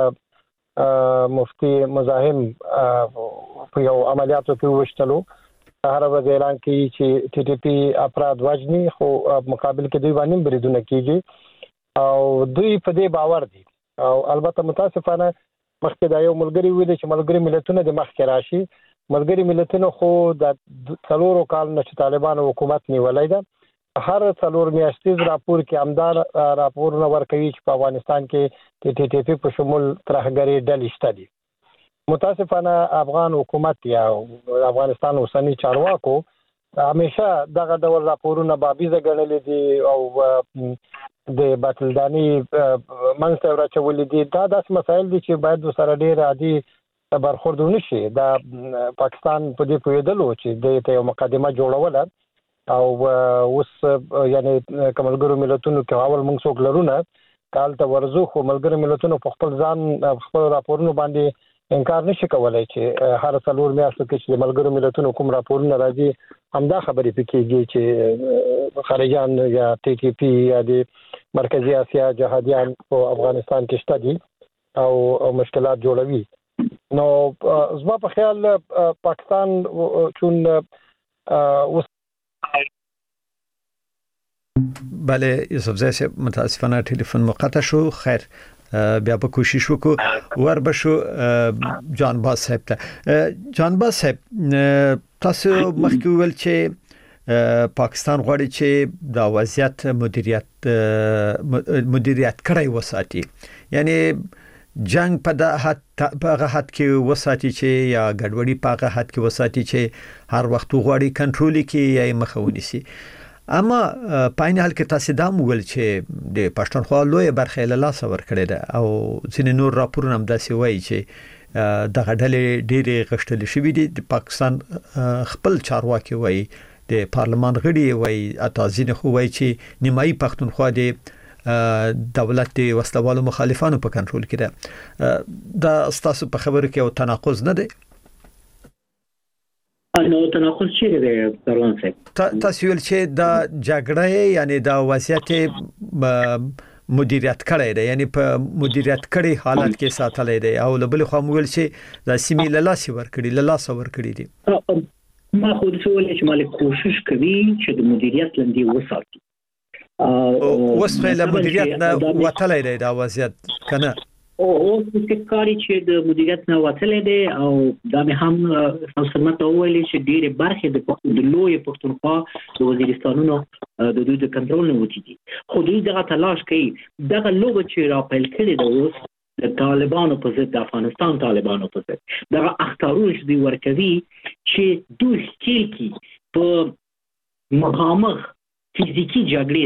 مفتي مزاحم په یو عملیاتو کې وشتلو هر ورځ اعلان کوي چې ټي ټي پی افراد وژني خو مقابل کې دوی باندې بریدونه کیږي او دوی په دې باور دي او البته متاسفانه مخکې دا یو ملګری ویل چې ملګری ملتونه د مخکې راشي ملګری ملتونه خو د څلورو کال نه چې طالبان حکومت نیولای ده هر څلور میاشتې راپور کې امدار راپورونه ورکوي چې په افغانستان کې ټي ټي پی په شمول ترهګری ډلې شته دي متاسفانه افغان حکومت یا افغانستان اوسنی چارواکو همیشه دغه ډول راپورونه بابیزه ګڼلې دي او د باطلداني منځته راچولې دي دا داسې مسایل دي چې باید سره ډېر عادي برخورد ونشي دا پاکستان په دې پوهېدلو چې د ته یو مقدمه جوړوله او اوس یعنی کملګرو ملتونو کې اول موږ څوک لرونه کال ته ورزو خو ملګرو ملتونو په خپل ځان خپل راپورونو باندې انکار نشي کولای چې هر څلور میاشتو کې چې ملګرو ملتونو کوم راپورونه راځي همدا خبرې پکېږي چې خارجيان یا ټي ټي پی یا د مرکزی اسیا جهادیان په افغانستان کې شته دي او مشکلات جوړوي نو زما په خیال پاکستان چون بله یوسف زئی صاحب متاسفانه ټلیفون مقطع شو خیر بیا په کوشش وکړو وربشو جانباز صاحب ته جانباز صاحب تاسو مخکې ویل چې پاکستان غواړي چې د وضعیت مدیریت کړی وساتي یعنی جنگ په هغه حد کې وساتي چې یا ګډوډي په هغه حد کې وساتي چې هر وخت غواړي کنټرول کې یا مخاوني سي اما پاین حال کې تاسو دا مول چې د پښتونخوا لوی برخه له لاس ور کړی ده او ځینې نور راپورونه هم داسې وایي چې دغه ډلې ډېرې غشتل شوې دي د پاکستان خپل چارواکي وایي د پارلمان غړي وایي اتازین خو وایي چې نیمایي پښتونخوا د دولت د وسلوالو مخالفانو په کنټرول کې ده دا تاسو په خبرو کې او تناقض نه دی نو تناقض چیرې دی پروان صاحب تاسو ویل چې دا جګړه یعنی دا وضعیت مدیریت کړی دی یعنی په مدیریت کړي حالت کې ساتلې دی او بل خو موږ چې د سیمې لاله ور کړی دي ما خو د سوال چې مالک کوشش کوي چې د مدیریت لندې وساتي اوس په مدیریت نه وتلې دی دا وضعیت کنه او فکرې چې د مدیریت نه وتلې دي او دا به هم سمسمت وویل چې ډېر برخه د لوی پښتونخوا د وزیرستانونو د دوی د کنټرول نه وتی دي خو دوی دغه تلاش کوي دغه لوګ چې را پیل کړی دی اوس د طالبانو په ضد د افغانستان طالبانو په ضد دغه اختارونه چې دوی ورکوي چې دوی ښکیل کی په مخامخ فزیکی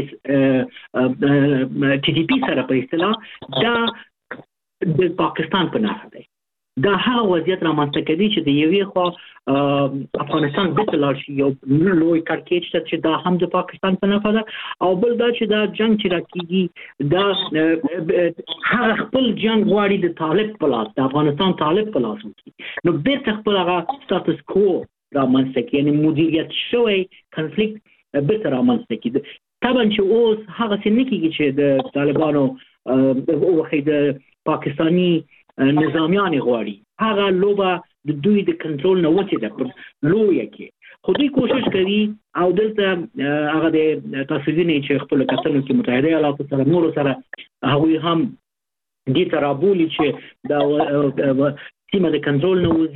جګړې ټي ټي پی سره په اصطلاح دا د پاکستان په نافه دی دا هغه وضعیت رامنځته کوي چې د یوې خوا افغانستان د تلل شي یو لوی کارکېچ چې دا هم د پاکستان په نافه ده او بل دا چې دا جنگ چې راکېږي دا هغه خپل جنگ غواړي د طالب په لاس د افغانستان طالب په لاس وکړي نو بیرته خپل هغه سټاتس کو رامنځته کوي یعنی مدیریت شوی کنفلیکټ بیرته رامنځته کوي طبعا چې اوس هغه څه نه کېږي چې د طالبانو او د پاکستانی نظامیان غواړي هغه لوبه د دوی د کنټرول نه وتی ده لوی کې خو دوی کوشش کوي او دلته هغه د تاسوینه چې خپل کتنو کې متحده ایالاتو سره نور سره هغه هم دې ترابولي چې دا سیمه د کنټرول نه وځي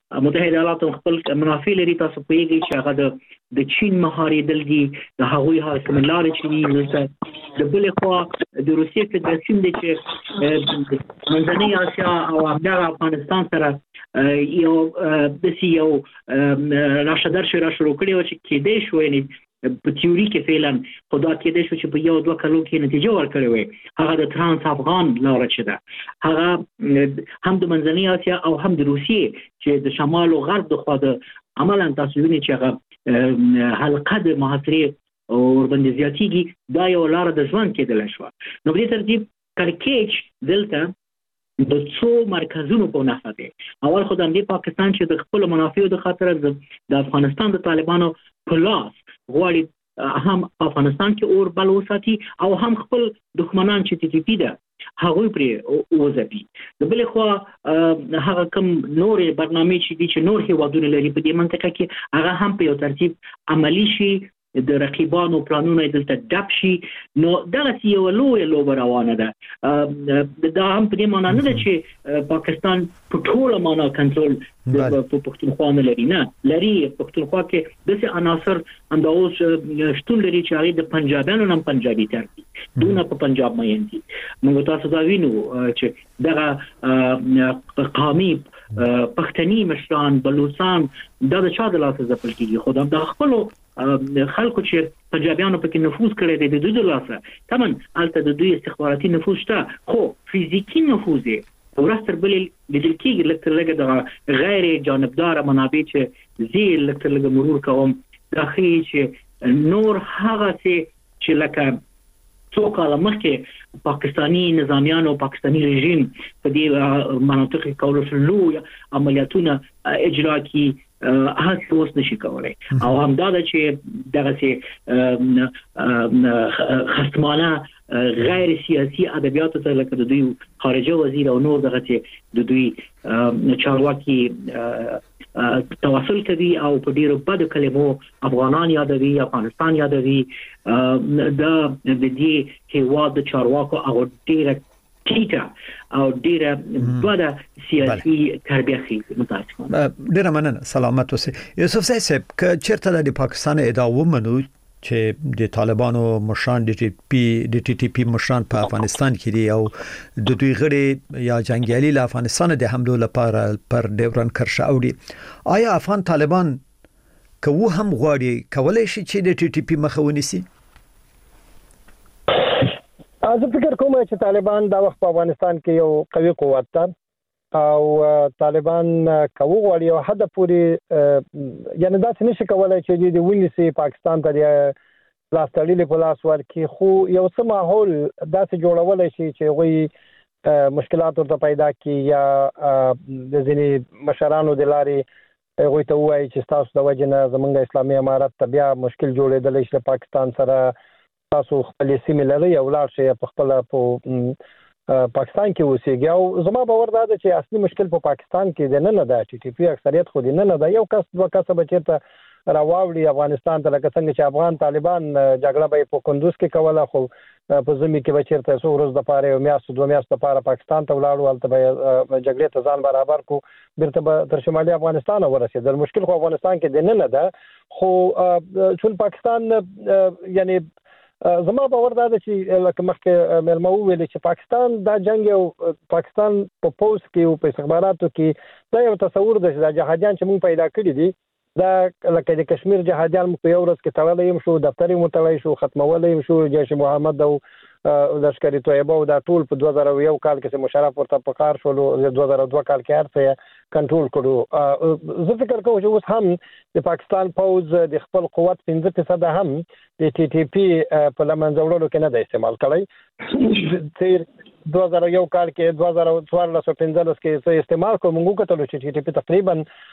متحده ایالات خپل منافع لري تاسو پیږي چې هغه د چین مهاري دل دي د هغوی حاکم لارې چې د بل خوا د روسیې فدراسیون د چې منځنۍ اسیا او افغانستان سره یو د سیو راشدار شروع کړي او چې کېدې شو یعنی په تیوري کې فعلا خدا کېدې شو چې په یو دوه کلو کې نتیجه ورکړي وي هغه د ترانس افغان لار چې ده هغه هم د منځنۍ اسیا او هم د روسیې چې د شمال او غرب د خوا د عملاً تاسو وینئ چې هغه حلقه د محاصرې او باندې زیاتېږي دا یو لار د ژوند کېدلی شوه نو په دې ترتیب کړکېچ دلته د څو مرکزونو په نښه دی اول خو د همدې پاکستان چې د خپلو منافعو د خاطره د افغانستان د طالبانو په لاس غواړي هم افغانستان کې اور بل وساتي او هم خپل دښمنان چې ټي ټي پی ده هغوی پرې وځپي د بلې خوا هغه کوم نورې برنامې چې نور هیوادونه لري په دې منطقه کې هغه هم په یو ترتیب عملی شي د رقیبانو پلانونه دلته ډب شي نو دغه یو لویه لوبه روانه ده دا هم په دې معنی نه ده چې پاکستان په ټوله معنا کنټرول په پښتونخوا نه لري نه لري پښتونخوا کې داسې عناصر همدا اوس شتون لري چې هغه د پنجابیانو نام پنجابي ترتي دونه په پنجاب مین دي موږ تاسو دا وینو چې دغه قومي پښتني مشران بلوچستان دا د چا د لاسه ځپل کېږي خو د خپلو خلکو چې پنجابیانو پکې نفوذ کړی دی د دوی د لاسه تمن هلته د دوی استخباراتي نفوذ شته خو فزیکي نفوذ یې ورځ تر بلې لیدل کېږي لږ تر لږه د غیر جانبداره منابع چې زه لږ تر لږه مرور کوم دا ښیي چې نور هغه چې لکه څو کاله مخکې پاکستاني نظامیانو پاکستاني رژیم په دې مناطقو کې کولو لوی عملیاتونه اجرا کړي هڅه اوس نشي کولای او همدا چې دغه خصمانه غیر سیاسي ادبیات ته لکه د دوی خارجه وزیر او نور دغه د دوی چارواکي تواصل کوي او په ډیرو بد کلمو افغانان یادوي افغانستان یادوي دا د دې هیواد د چارواکو او ډیره ټیټه او ډیره بده سیاسي تربیه متاسفانه ډیره مننه سلامت اوسئ یوسف صاحب که چیرته د پاکستان ادعا ومنو چې د طالبانو مشران د ټي ټي پی مشران په افغانستان کې دي او د دوی غړي یا جنگیالي له افغانستان د حملو لپاره پر ډیورن کرښه اوړي آیا افغان طالبان کوو هم غواړي کولای شي چې د ټي ټي پی مخه ونیسي زه فکر کوم چې طالبان دا وخت په افغانستان کې یو قوي قوت ده او طالبان کوو غواړي او حد پورې یعنی دا څه نشي کولای چې د ونیسي پاکستان ته د لاس تړلې په لاس ورکړي خو یو څه ماحول داسې جوړولای شي چې هغوی مشکلات ورته پیدا کړي یا د ځینې مشرانو د لارې هغوی ته ووایي چې ستاسو د وجې نه زموږ اسلامي امارت ته بیا مشکل جوړېدلی شي پاکستان سره تاسو خپل سیمې لري او لاړ شئ په خپل په پاکستان کې اوسېږي او زما باور دا ده چې اصلي مشکل په پاکستان کې دی نه ده ټي ټي پی اکثریت خو دی نه ده یو کس دوه کسه به چېرته راواوړي افغانستان ته لکه څنګه چې افغان طالبان جګړه به په کندوز کې کوله خو په ژمي کې به چېرته څو ورځې دپاره یو میاشت دوه میاشتې دپاره پاکستان ته ولاړو هلته به جګړې ته ځان برابر کړو بیرته به تر شمالي افغانستان ورسېدل مشکل خو افغانستان کې دی نه ده خو چون پاکستان یعنی زما باور دا ده چې لکه مخکې مېلمه وویل چې پاکستان دا جنگ او پاکستان په پوز کې او په استخباراتو کې دا یو تصور ده چې دا جهادیان چې موږ پیدا کړي دي دا لکه د کشمیر جهادیان موږ په یو ورځ کې تړلی یم شو دفتر یې متړی شو ختمولی یم شو جیش محمد او لشکرې طیبه او دا ټول په 2001 کال کې مشرف ورته په کار شولو 2002 کال کې هر څه کنټرول کړو زه فکر کوم چې اوس هم د پاکستان پوز د خپل قوت 15% هم د ټي ټي پی په لمنځه وړلو کې نه دی استعمال کړی تیر 2001 کال کې 2014 کې استعمال کوم موږ کتلو چې ټي ټي پی تقریبا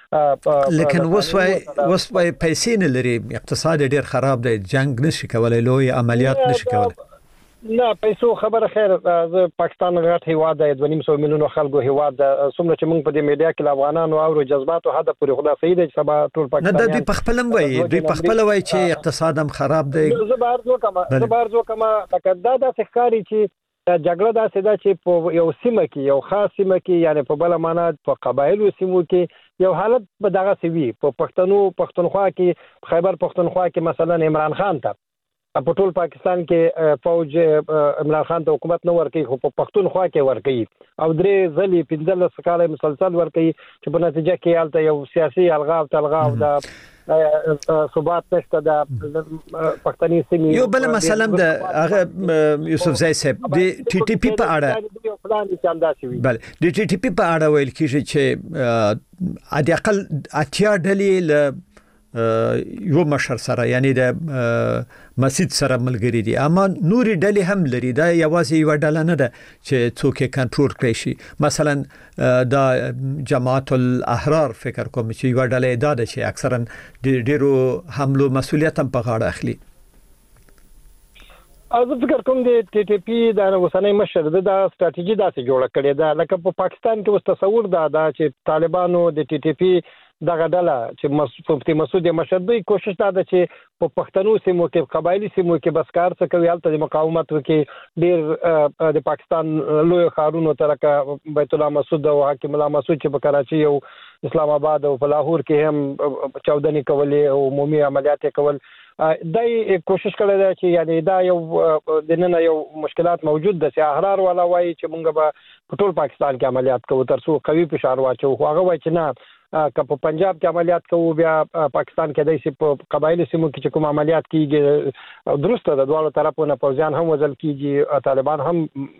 لیکن وسوي پیسې نه لري اقتصاد ډیر خراب دی جنگ نشي کولای لوی عملیات نشي کولای نه پیسو خبره خیر پاکستان غټ هیواد دی 2.5 میلیونو خلکو هیواد څومره چې موږ په دې میډیا کې افغانانو او جذباتو حد پورې خدا صحیح دی چې سبا ټول پاکستان نه دوی په خپل وایي چې اقتصاد هم خراب دی زه بهر ځو کما لکه دا ښکاري چې جګړه داسې ده چې په یو سیمه کې یو خاص سیمه کې یعنی په بل معنا په قبایلو سیمو کې یو حالت به دغه سوي په پښتونخوا کې خیبر پښتونخوا کې مثلا عمران خان ته په ټول پاکستان کې فوج عمران خان ته حکومت نه ورکوي خو په پښتونخوا کې ورکوي او 3 ځلې 15 کاله مسلسل ورکوي چې په نتیجه کې حالت یو سیاسي الغاو د ثبات نشته د پښتني سیمې یو بل مثلا د هغه یوسف زای صاحب د ټي ټي پی په اړه بل د ټي ټي پی په اړه ویل کیږي چې ادي اقل اتیا ډلې له یو مشر سره یعنی د مسجد سره ملګری دي اما نوري ډلې هم لري دا یوازې یو ډله نه ده چې څوک کنټرول کړي شي مثلا د جماعت الاحرار فکر کوم چې یو ډله ده چې اکثرا ډیرو حملو مسؤلیت هم په غاړه اخلي زه فکر کوم د ټي ټي پی د اوسنۍ مشر د ستراتیژي داسې جوړه کړې ده لکه په پاکستان کې اوس تصور دا چې طالبانو د ټي ټي پی دغه ډله چې مفتي مسعود مشهدي کوشش دا ده چې په پښتنو سیمو کې قبایلی سیمو کې بس کار څه کوي حالت د مقاومت وکړي ډیر د پاکستان لوی خارونو ترکه بیت الله مسعود او حاکم الله مسعود چې په کراچي او اسلام آباد او په لاهور کې هم چودنی کولې او عمومي عملیات کول دای کوشش کړی دی چې یعنی دا یو دننه یو مشکلات موجود ده چې احرار والا وایي چې مونږ به په ټول پاکستان کې عملیات کوو ترڅو قوي فشار واچو خو هغه وایي چې نه که په پنجاب کې عملیات کوو بیا پاکستان کې دای سي په قبایلی سیمو کې کوم عملیات کیږي درسته د دوه طرفونو پوځیان هم وزل کیږي طالبان هم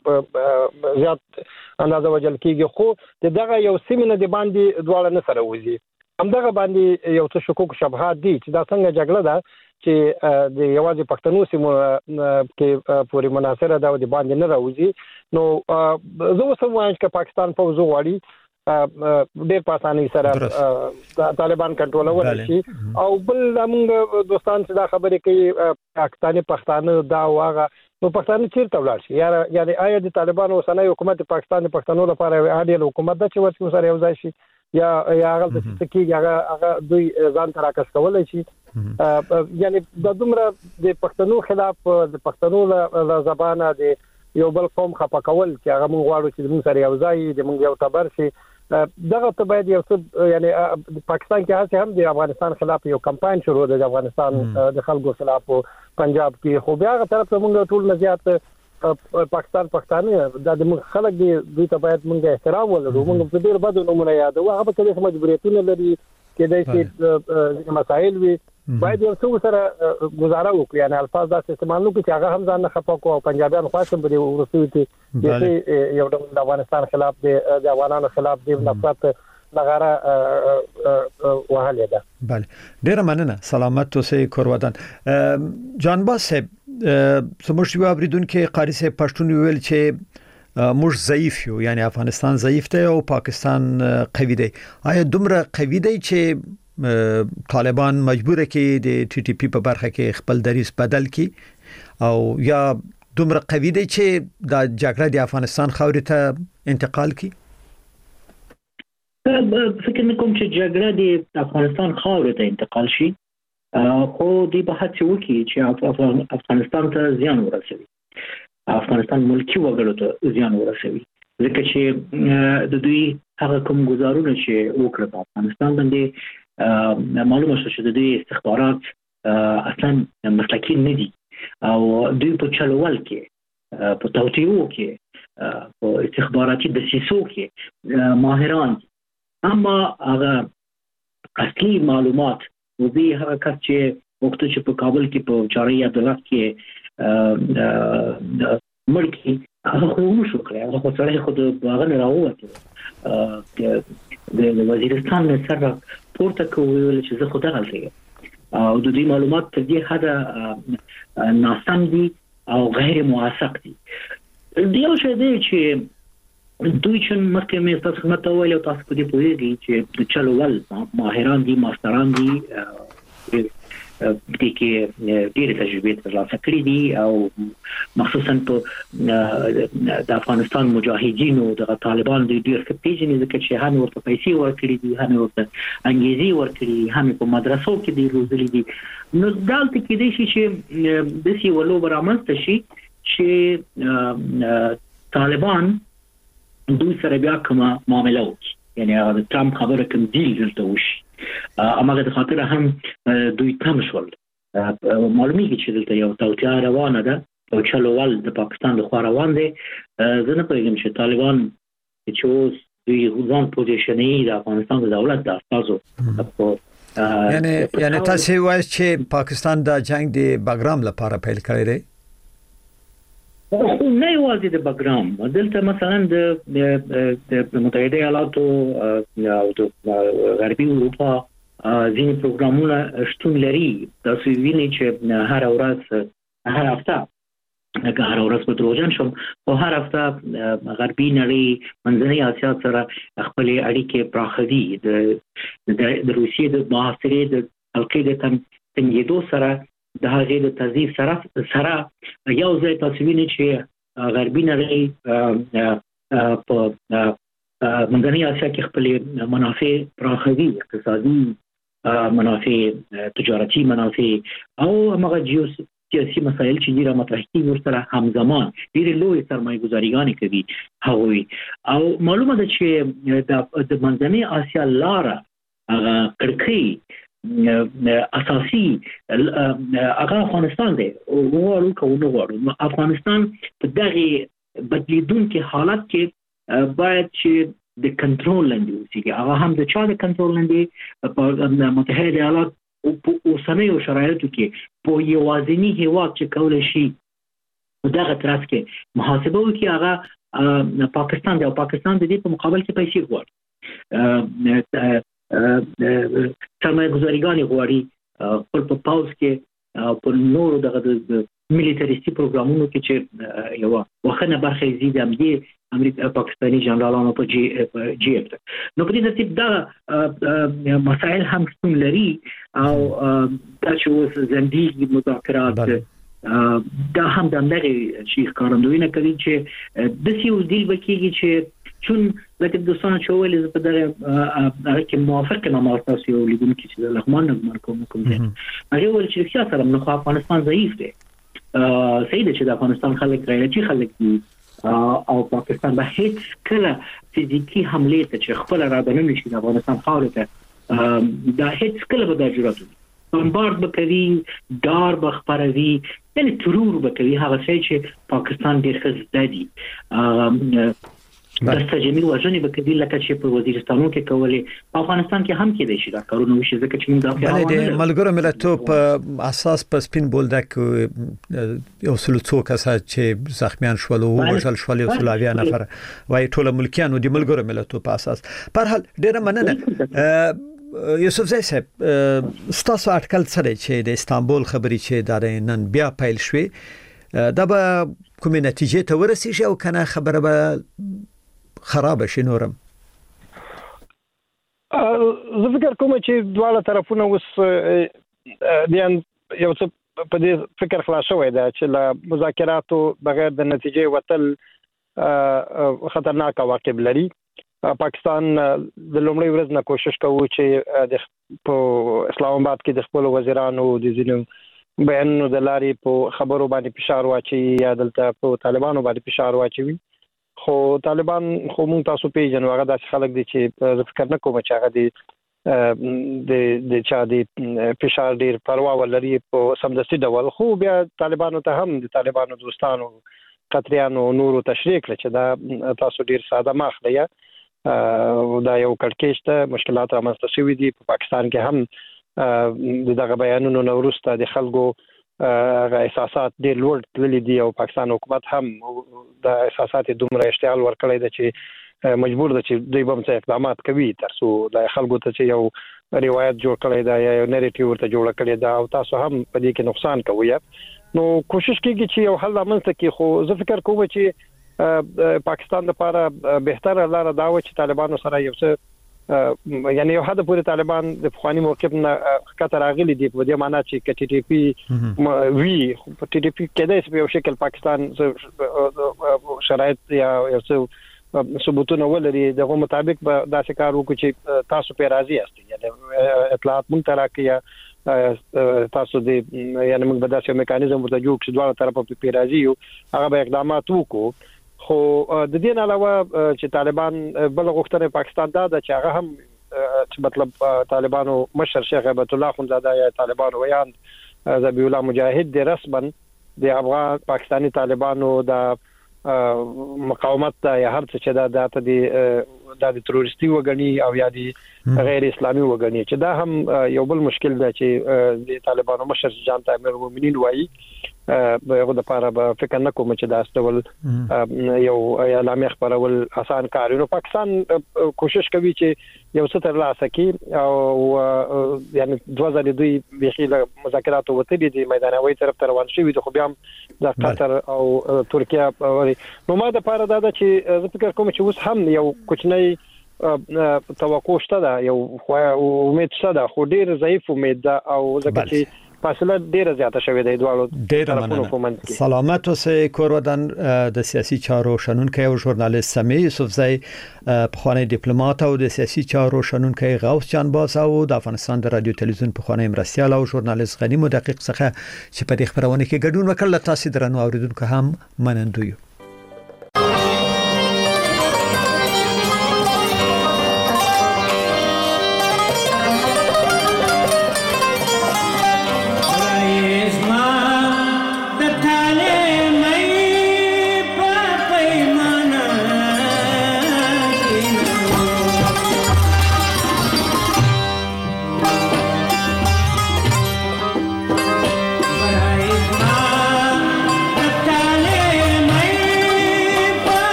زیات اندازه وزل کیږي خو دغه یو سیمه د باندې دوه نه سره وځي همدغه باندې یو څه شکوک شبهات دي چې دا څنګه جګړه ده چې د یوازې پښتنو سیمو کې پوری مناصره ده د باندې نه راوځي نو زه وسم وایم چې پاکستان په وزو غواړي ډېر په اسانۍ سره طالبان کنټرول شي او بل موږ دوستان چې دا خبرې کوي پښتانه دا واغه نو پښتانه چیرته ولاړ شي یعنی آیا د طالبانو اوسنۍ حکومت پاکستان د پښتنو لپاره اړین حکومت ده چې ورته سره یو ځای شي یا هغه د سکیږي هغه دوی ځان تراکس کولای شي یعنی د دومره د پښتنو خلاف د پښتنو له زبانه د یو بل قوم خپه کول چې هغه موږ غواړو چې موږ سره یو ځای د موږ یو تبر شي دغه ته باید یو څه یعنی پاکستان کې هڅه هم د افغانستان خلاف یو کمپاین شروع د افغانستان د خلکو خلاف پنجاب کې خو بیا هغه طرف ته موږ ټول نزيات پاکستان پښتانه د خلک دی دوی ته باید موږ احترام ولرو موږ په ډیر بده نمونه یادو هغه په کې مجبوریتونه لري کې دای شي مسائل وي باید یو څه سره گزاره وکړي یعنی الفاظ داسې استعمال نکړي چې هغه هم ځان نه خپه کوي او پنجابیان خاصه په ورسوي چې یو د افغانستان خلاف د افغانانو خلاف د نفرت لغاره وهلې ده بله ډیر مننه سلامت اوسئ کورودان جانباز صاحب سموږ یو اوریدونکو قاری صاحب پښتون ویل چې موږ ضعیف یو یعنی افغانستان ضعیف دی او پاکستان قوي دی آیا دومره قوي دی چې طالبان مجبور کې د ټي ټي پی په برخه کې خپل دریس بدل کړي او یا دومره قوي دی چې د جګړه د افغانستان خاورې ته انتقال کړي فکر کوم چې جګړه د افغانستان خاورې ته انتقال شي خو د بحث وکړي چې افغانستان ته زیان ورسوي افغانستان ملکی وګړو ته زیان ورسوي ځکه چې د دوی هغه کوم گزارونه چې وکړه په افغانستان باندې معلومه شو چې د دوی استخبارات اصلا مسلکي نه دي او دوی په چلول کې په توطئو کې په استخباراتي دسیسو کې ماهران اما هغه اصلي معلومات او دوی هغه کس چې وخت چې په کابل کې په چاري عدالت کې ملکی هغه خو نو شو کړی هغه خو سره خو هغه نه راووته د وزیرستان سره پورته کوي چې زه خو دغلته او د دې معلومات تر دې حد ناسم دي او غیر موثق دي یو شی دی چې دوی چې مخکې مې تاسو خدمت ویل او تاسو په دې پوهیږئ چې چلول ماهران دي ماستران دي د کې ډېر تجربه ترلاسه کړې دي او مخصوصا په د افغانستان مجاهدینو د طالبان د ډېر پیژنې ځکه چې هم ورته پیسې ورکړي دي هم ورته انګریزي ورکړي هم په مدرسو کې دي روزلي دي نو دلته کې د شي چې د سی ولو برامسته شي چې طالبان دوی سره بیا کومه معامله وکړي یعنی هغه د ټرمپ خبره کوم دیل دلته وشي اماګه د خاطر هم دوی تم شول معلومیږي چې دلته یو توطئه روانه ده او چلوال د پاکستان د خوا روان دي زه نه پوهیږم چې طالبان چې اوس دوی ځان پوزیشني د افغانستان د دولت د اساسو یعنی تاسو وایي چې پاکستان د جنگ د بګرام لپاره پیل کړی دی نه یوازې د بګرام دلته مثلا د متحده ایالاتو او د غربي اروپا ځینې پروګرامونه شتون لري تاسو وینئ چې هر هفته هر ورځ په دروژن شم او هر هفته غربي نړۍ منځنۍ اسیا سره خپل اړیکې پراخدي د روسیې د محاصرې د حلقې د تنګېدو سره د هغې د تضعیف سره یو ځای تاسو وینئ چې غربي نړۍ په منځنۍ اسیا کې خپل منافع پراخوي اقتصادي منافع تجارتي منافع او هغه سیاسي مسایل چې ډیره مطرح کیږي ورسره همزمان ډیره لوی سرمایه‌ګذاریګانې کوي هغوی او معلومه ده چې د منځنۍ اسیا لاره هغه کړکۍ اساسي هغه افغانستان دی وګورو کوو افغانستان په دغه بدلیدونکو حالت کې باید چې د کنټرول لاندې اوسېږي هغه هم د چا د کنټرول لاندې په متحده ایالات او اوسنیو شرایطو کې په یوازینی هیواد چې کولای شي دغه تراس کې محاسبه وکړي هغه پاکستان دی او پاکستان د دې په مقابل کې پیسې غواړي سرمایه‌ګذاریګانې غواړي خپل په پاوز کې په نورو دغه د ملیټریستي پروګرامونو کې چې یو وخنه برخه زیاده امنیه امریکا پاکستاني جنرالانو په جی اف نو په دې ترتیب دا مسائل هم ستون لري او دا چې اوس زندګي مذاکرات دا هم د دغه شي ښکارندوینه کوي چې د سیو دیل بکیږي چې چون لکه دوستان چې ویل زه په دغه کې موافق یم تاسو یو لیدونکي چې د لغمان نه کوم دي هغه ول چې سیاست سره نو افغانستان ضعیف دی صحیح ده چې د افغانستان خلک غیرتي خلک دي او پاکستان به هیڅ کله فزیکی حمله ته چې خپل را بننه شي د افغانستان خاورې ته دا هیڅ کله به د جرأت بمبارد بکوي دار بخبروي یعنی ترور بکوي هغه څه چې پاکستان ډېر خزده دي دستجمي وژنې بکوي لکه چې په وزیرستانو کې کولې په افغانستان کې هم کېدای شي دا کارونه وشي ځکه چې موږ د ملګرو ملتونو په اساس په سپین بولدک یو څو کسان چې زخمیان شول او وژل شول یو څلویا نفر وای ټول ملکیانو د ملګرو ملتونو په اساس په هر حال ډېر مننه یوسف زئی صاحب ستاسو اټکل سره چې د استانبول خبري چې د نن بیا پیل شوې دا به کومه نتیجه ته ورسیږي او کنه خبره به خراب شي نورم زه فکر کوم چې دواړه طرفونه اوس بیان یو څه په دې فکر خلاص شوی دا چې له مذاکراتو بغیر د نتیجې وتل خطرناک عواقب لري پاکستان د لومړي ورځ نه کوشش کوي چې په اسلام آباد کې د خپل وزیرانو د ځینو بیانونو د لارې په خبرو باندې فشار واچي یا دلته په طالبانو باندې فشار واچوي خو طالبان خو مونږ تاسو پیژنو هغه داسې خلک دي چې فکر نه کوم چې هغه د چا د فشار ډیر پروا ولري په سمدستي ډول خو بیا طالبانو ته هم د طالبانو دوستانو قطریانو نورو تشریح کړ چې دا تاسو ډیر ساده ماخله یا دا یو کړکېچ ته مشکلات رامنځته شوي دي په پاکستان کې هم دغه بیانونو نو وروسته د خلکو احساسات ډېر لوړ تللي دي او پاکستان حکومت هم د احساسات دومره اشتعال ورکړی دی چې مجبور ده چې دوی به څه اقدامات کوي ترڅو د خلکو ته چې یو روایت جوړ کړی دی یا یو نریټیو ورته جوړ کړی دی او تاسو هم په دې کې نقصان کوي نو کوشش کیږي چې یو حل رامنځته کړي خو زه فکر کوم چې پاکستان لپاره بهتره لار دا و چې طالبانو سره یو څه یعنی یو حد پورې طالبان د فخوانی موقف نه خطر راغلي دي په دې معنی چې ټي ټي پی وی په ټي ټي پی کې د یو شکل پاکستان شرایط یا یو څه ثبوتونه ولري دغه مطابق به داسې کار وکړي چې تاسو په راضي یاست یعنی اطلاعات مونږ ته راکړي تاسو د یعنی موږ به داسې میکانیزم ورته جوړ کړو چې دواړه طرفه په راضي یو هغه به اقدامات وکړو خو د دې علاوه چې طالبان بل غوښتنه پاکستان دا چې هغه هم مطلب طالبانو مشر شیخ هیبت الله خونزاده یا طالبانو ویان ذبیح الله مجاهد د رسما د افغان پاکستانی طالبانو د مقاومت یا هر څه چې د تروریستي وګڼي او یا د غیر اسلامي وګڼي چې دا هم یو بل مشکل دی چې د طالبانو مشر جنرال امیر المؤمنین وایي هغه د لپاره به فکر نه کوم چې دا استول یو اعلان خبرول آسان کار نو پاکستان کوشش کوي چې یو څه تر لاسه کې او یعنی 2002 بيخي مذاکرات وته دي میدانوي طرف ته روان شي خو بیا د قطر او ترکیه نو ما د لپاره دا چې زه فکر کوم چې اوس هم یو کوچنی توقع شته یو امید شته خو ډیر ضعیف امید ده او ځکه چې فاصله ډیره زیاته شوې ده دوه طرفونو په منځ کې. سلامت اوسئ کورودن د سیاسي چارو شنونکي او ژورنالیست سمیع یوسفزئی پخوانی ډیپلوماټ او د سیاسي چارو شنونکي غوث جانباز او د افغانستان د رادیو تلویزیون پخوانی مرستیال او ژورنالیست غنی مدقق څخه چې په دې خبرونه کې ګډون وکړل تاسو درنو اوریدونکو هم منندوی.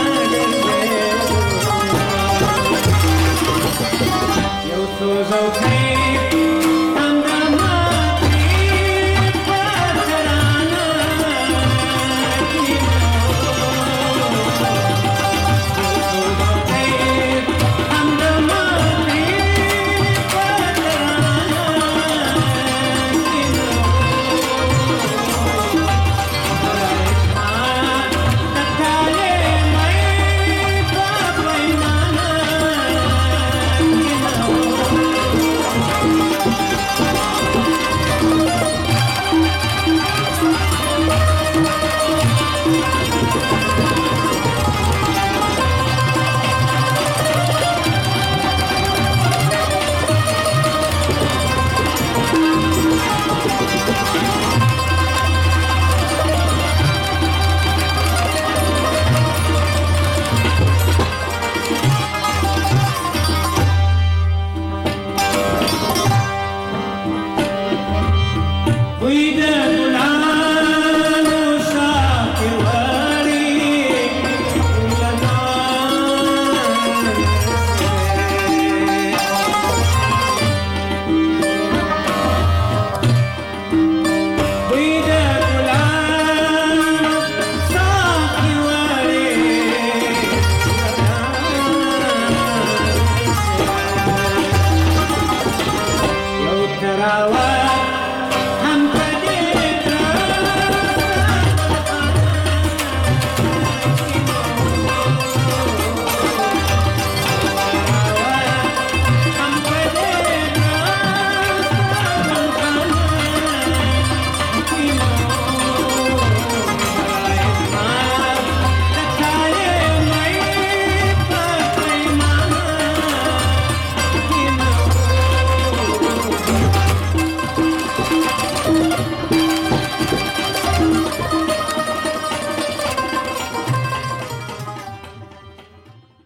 Okay.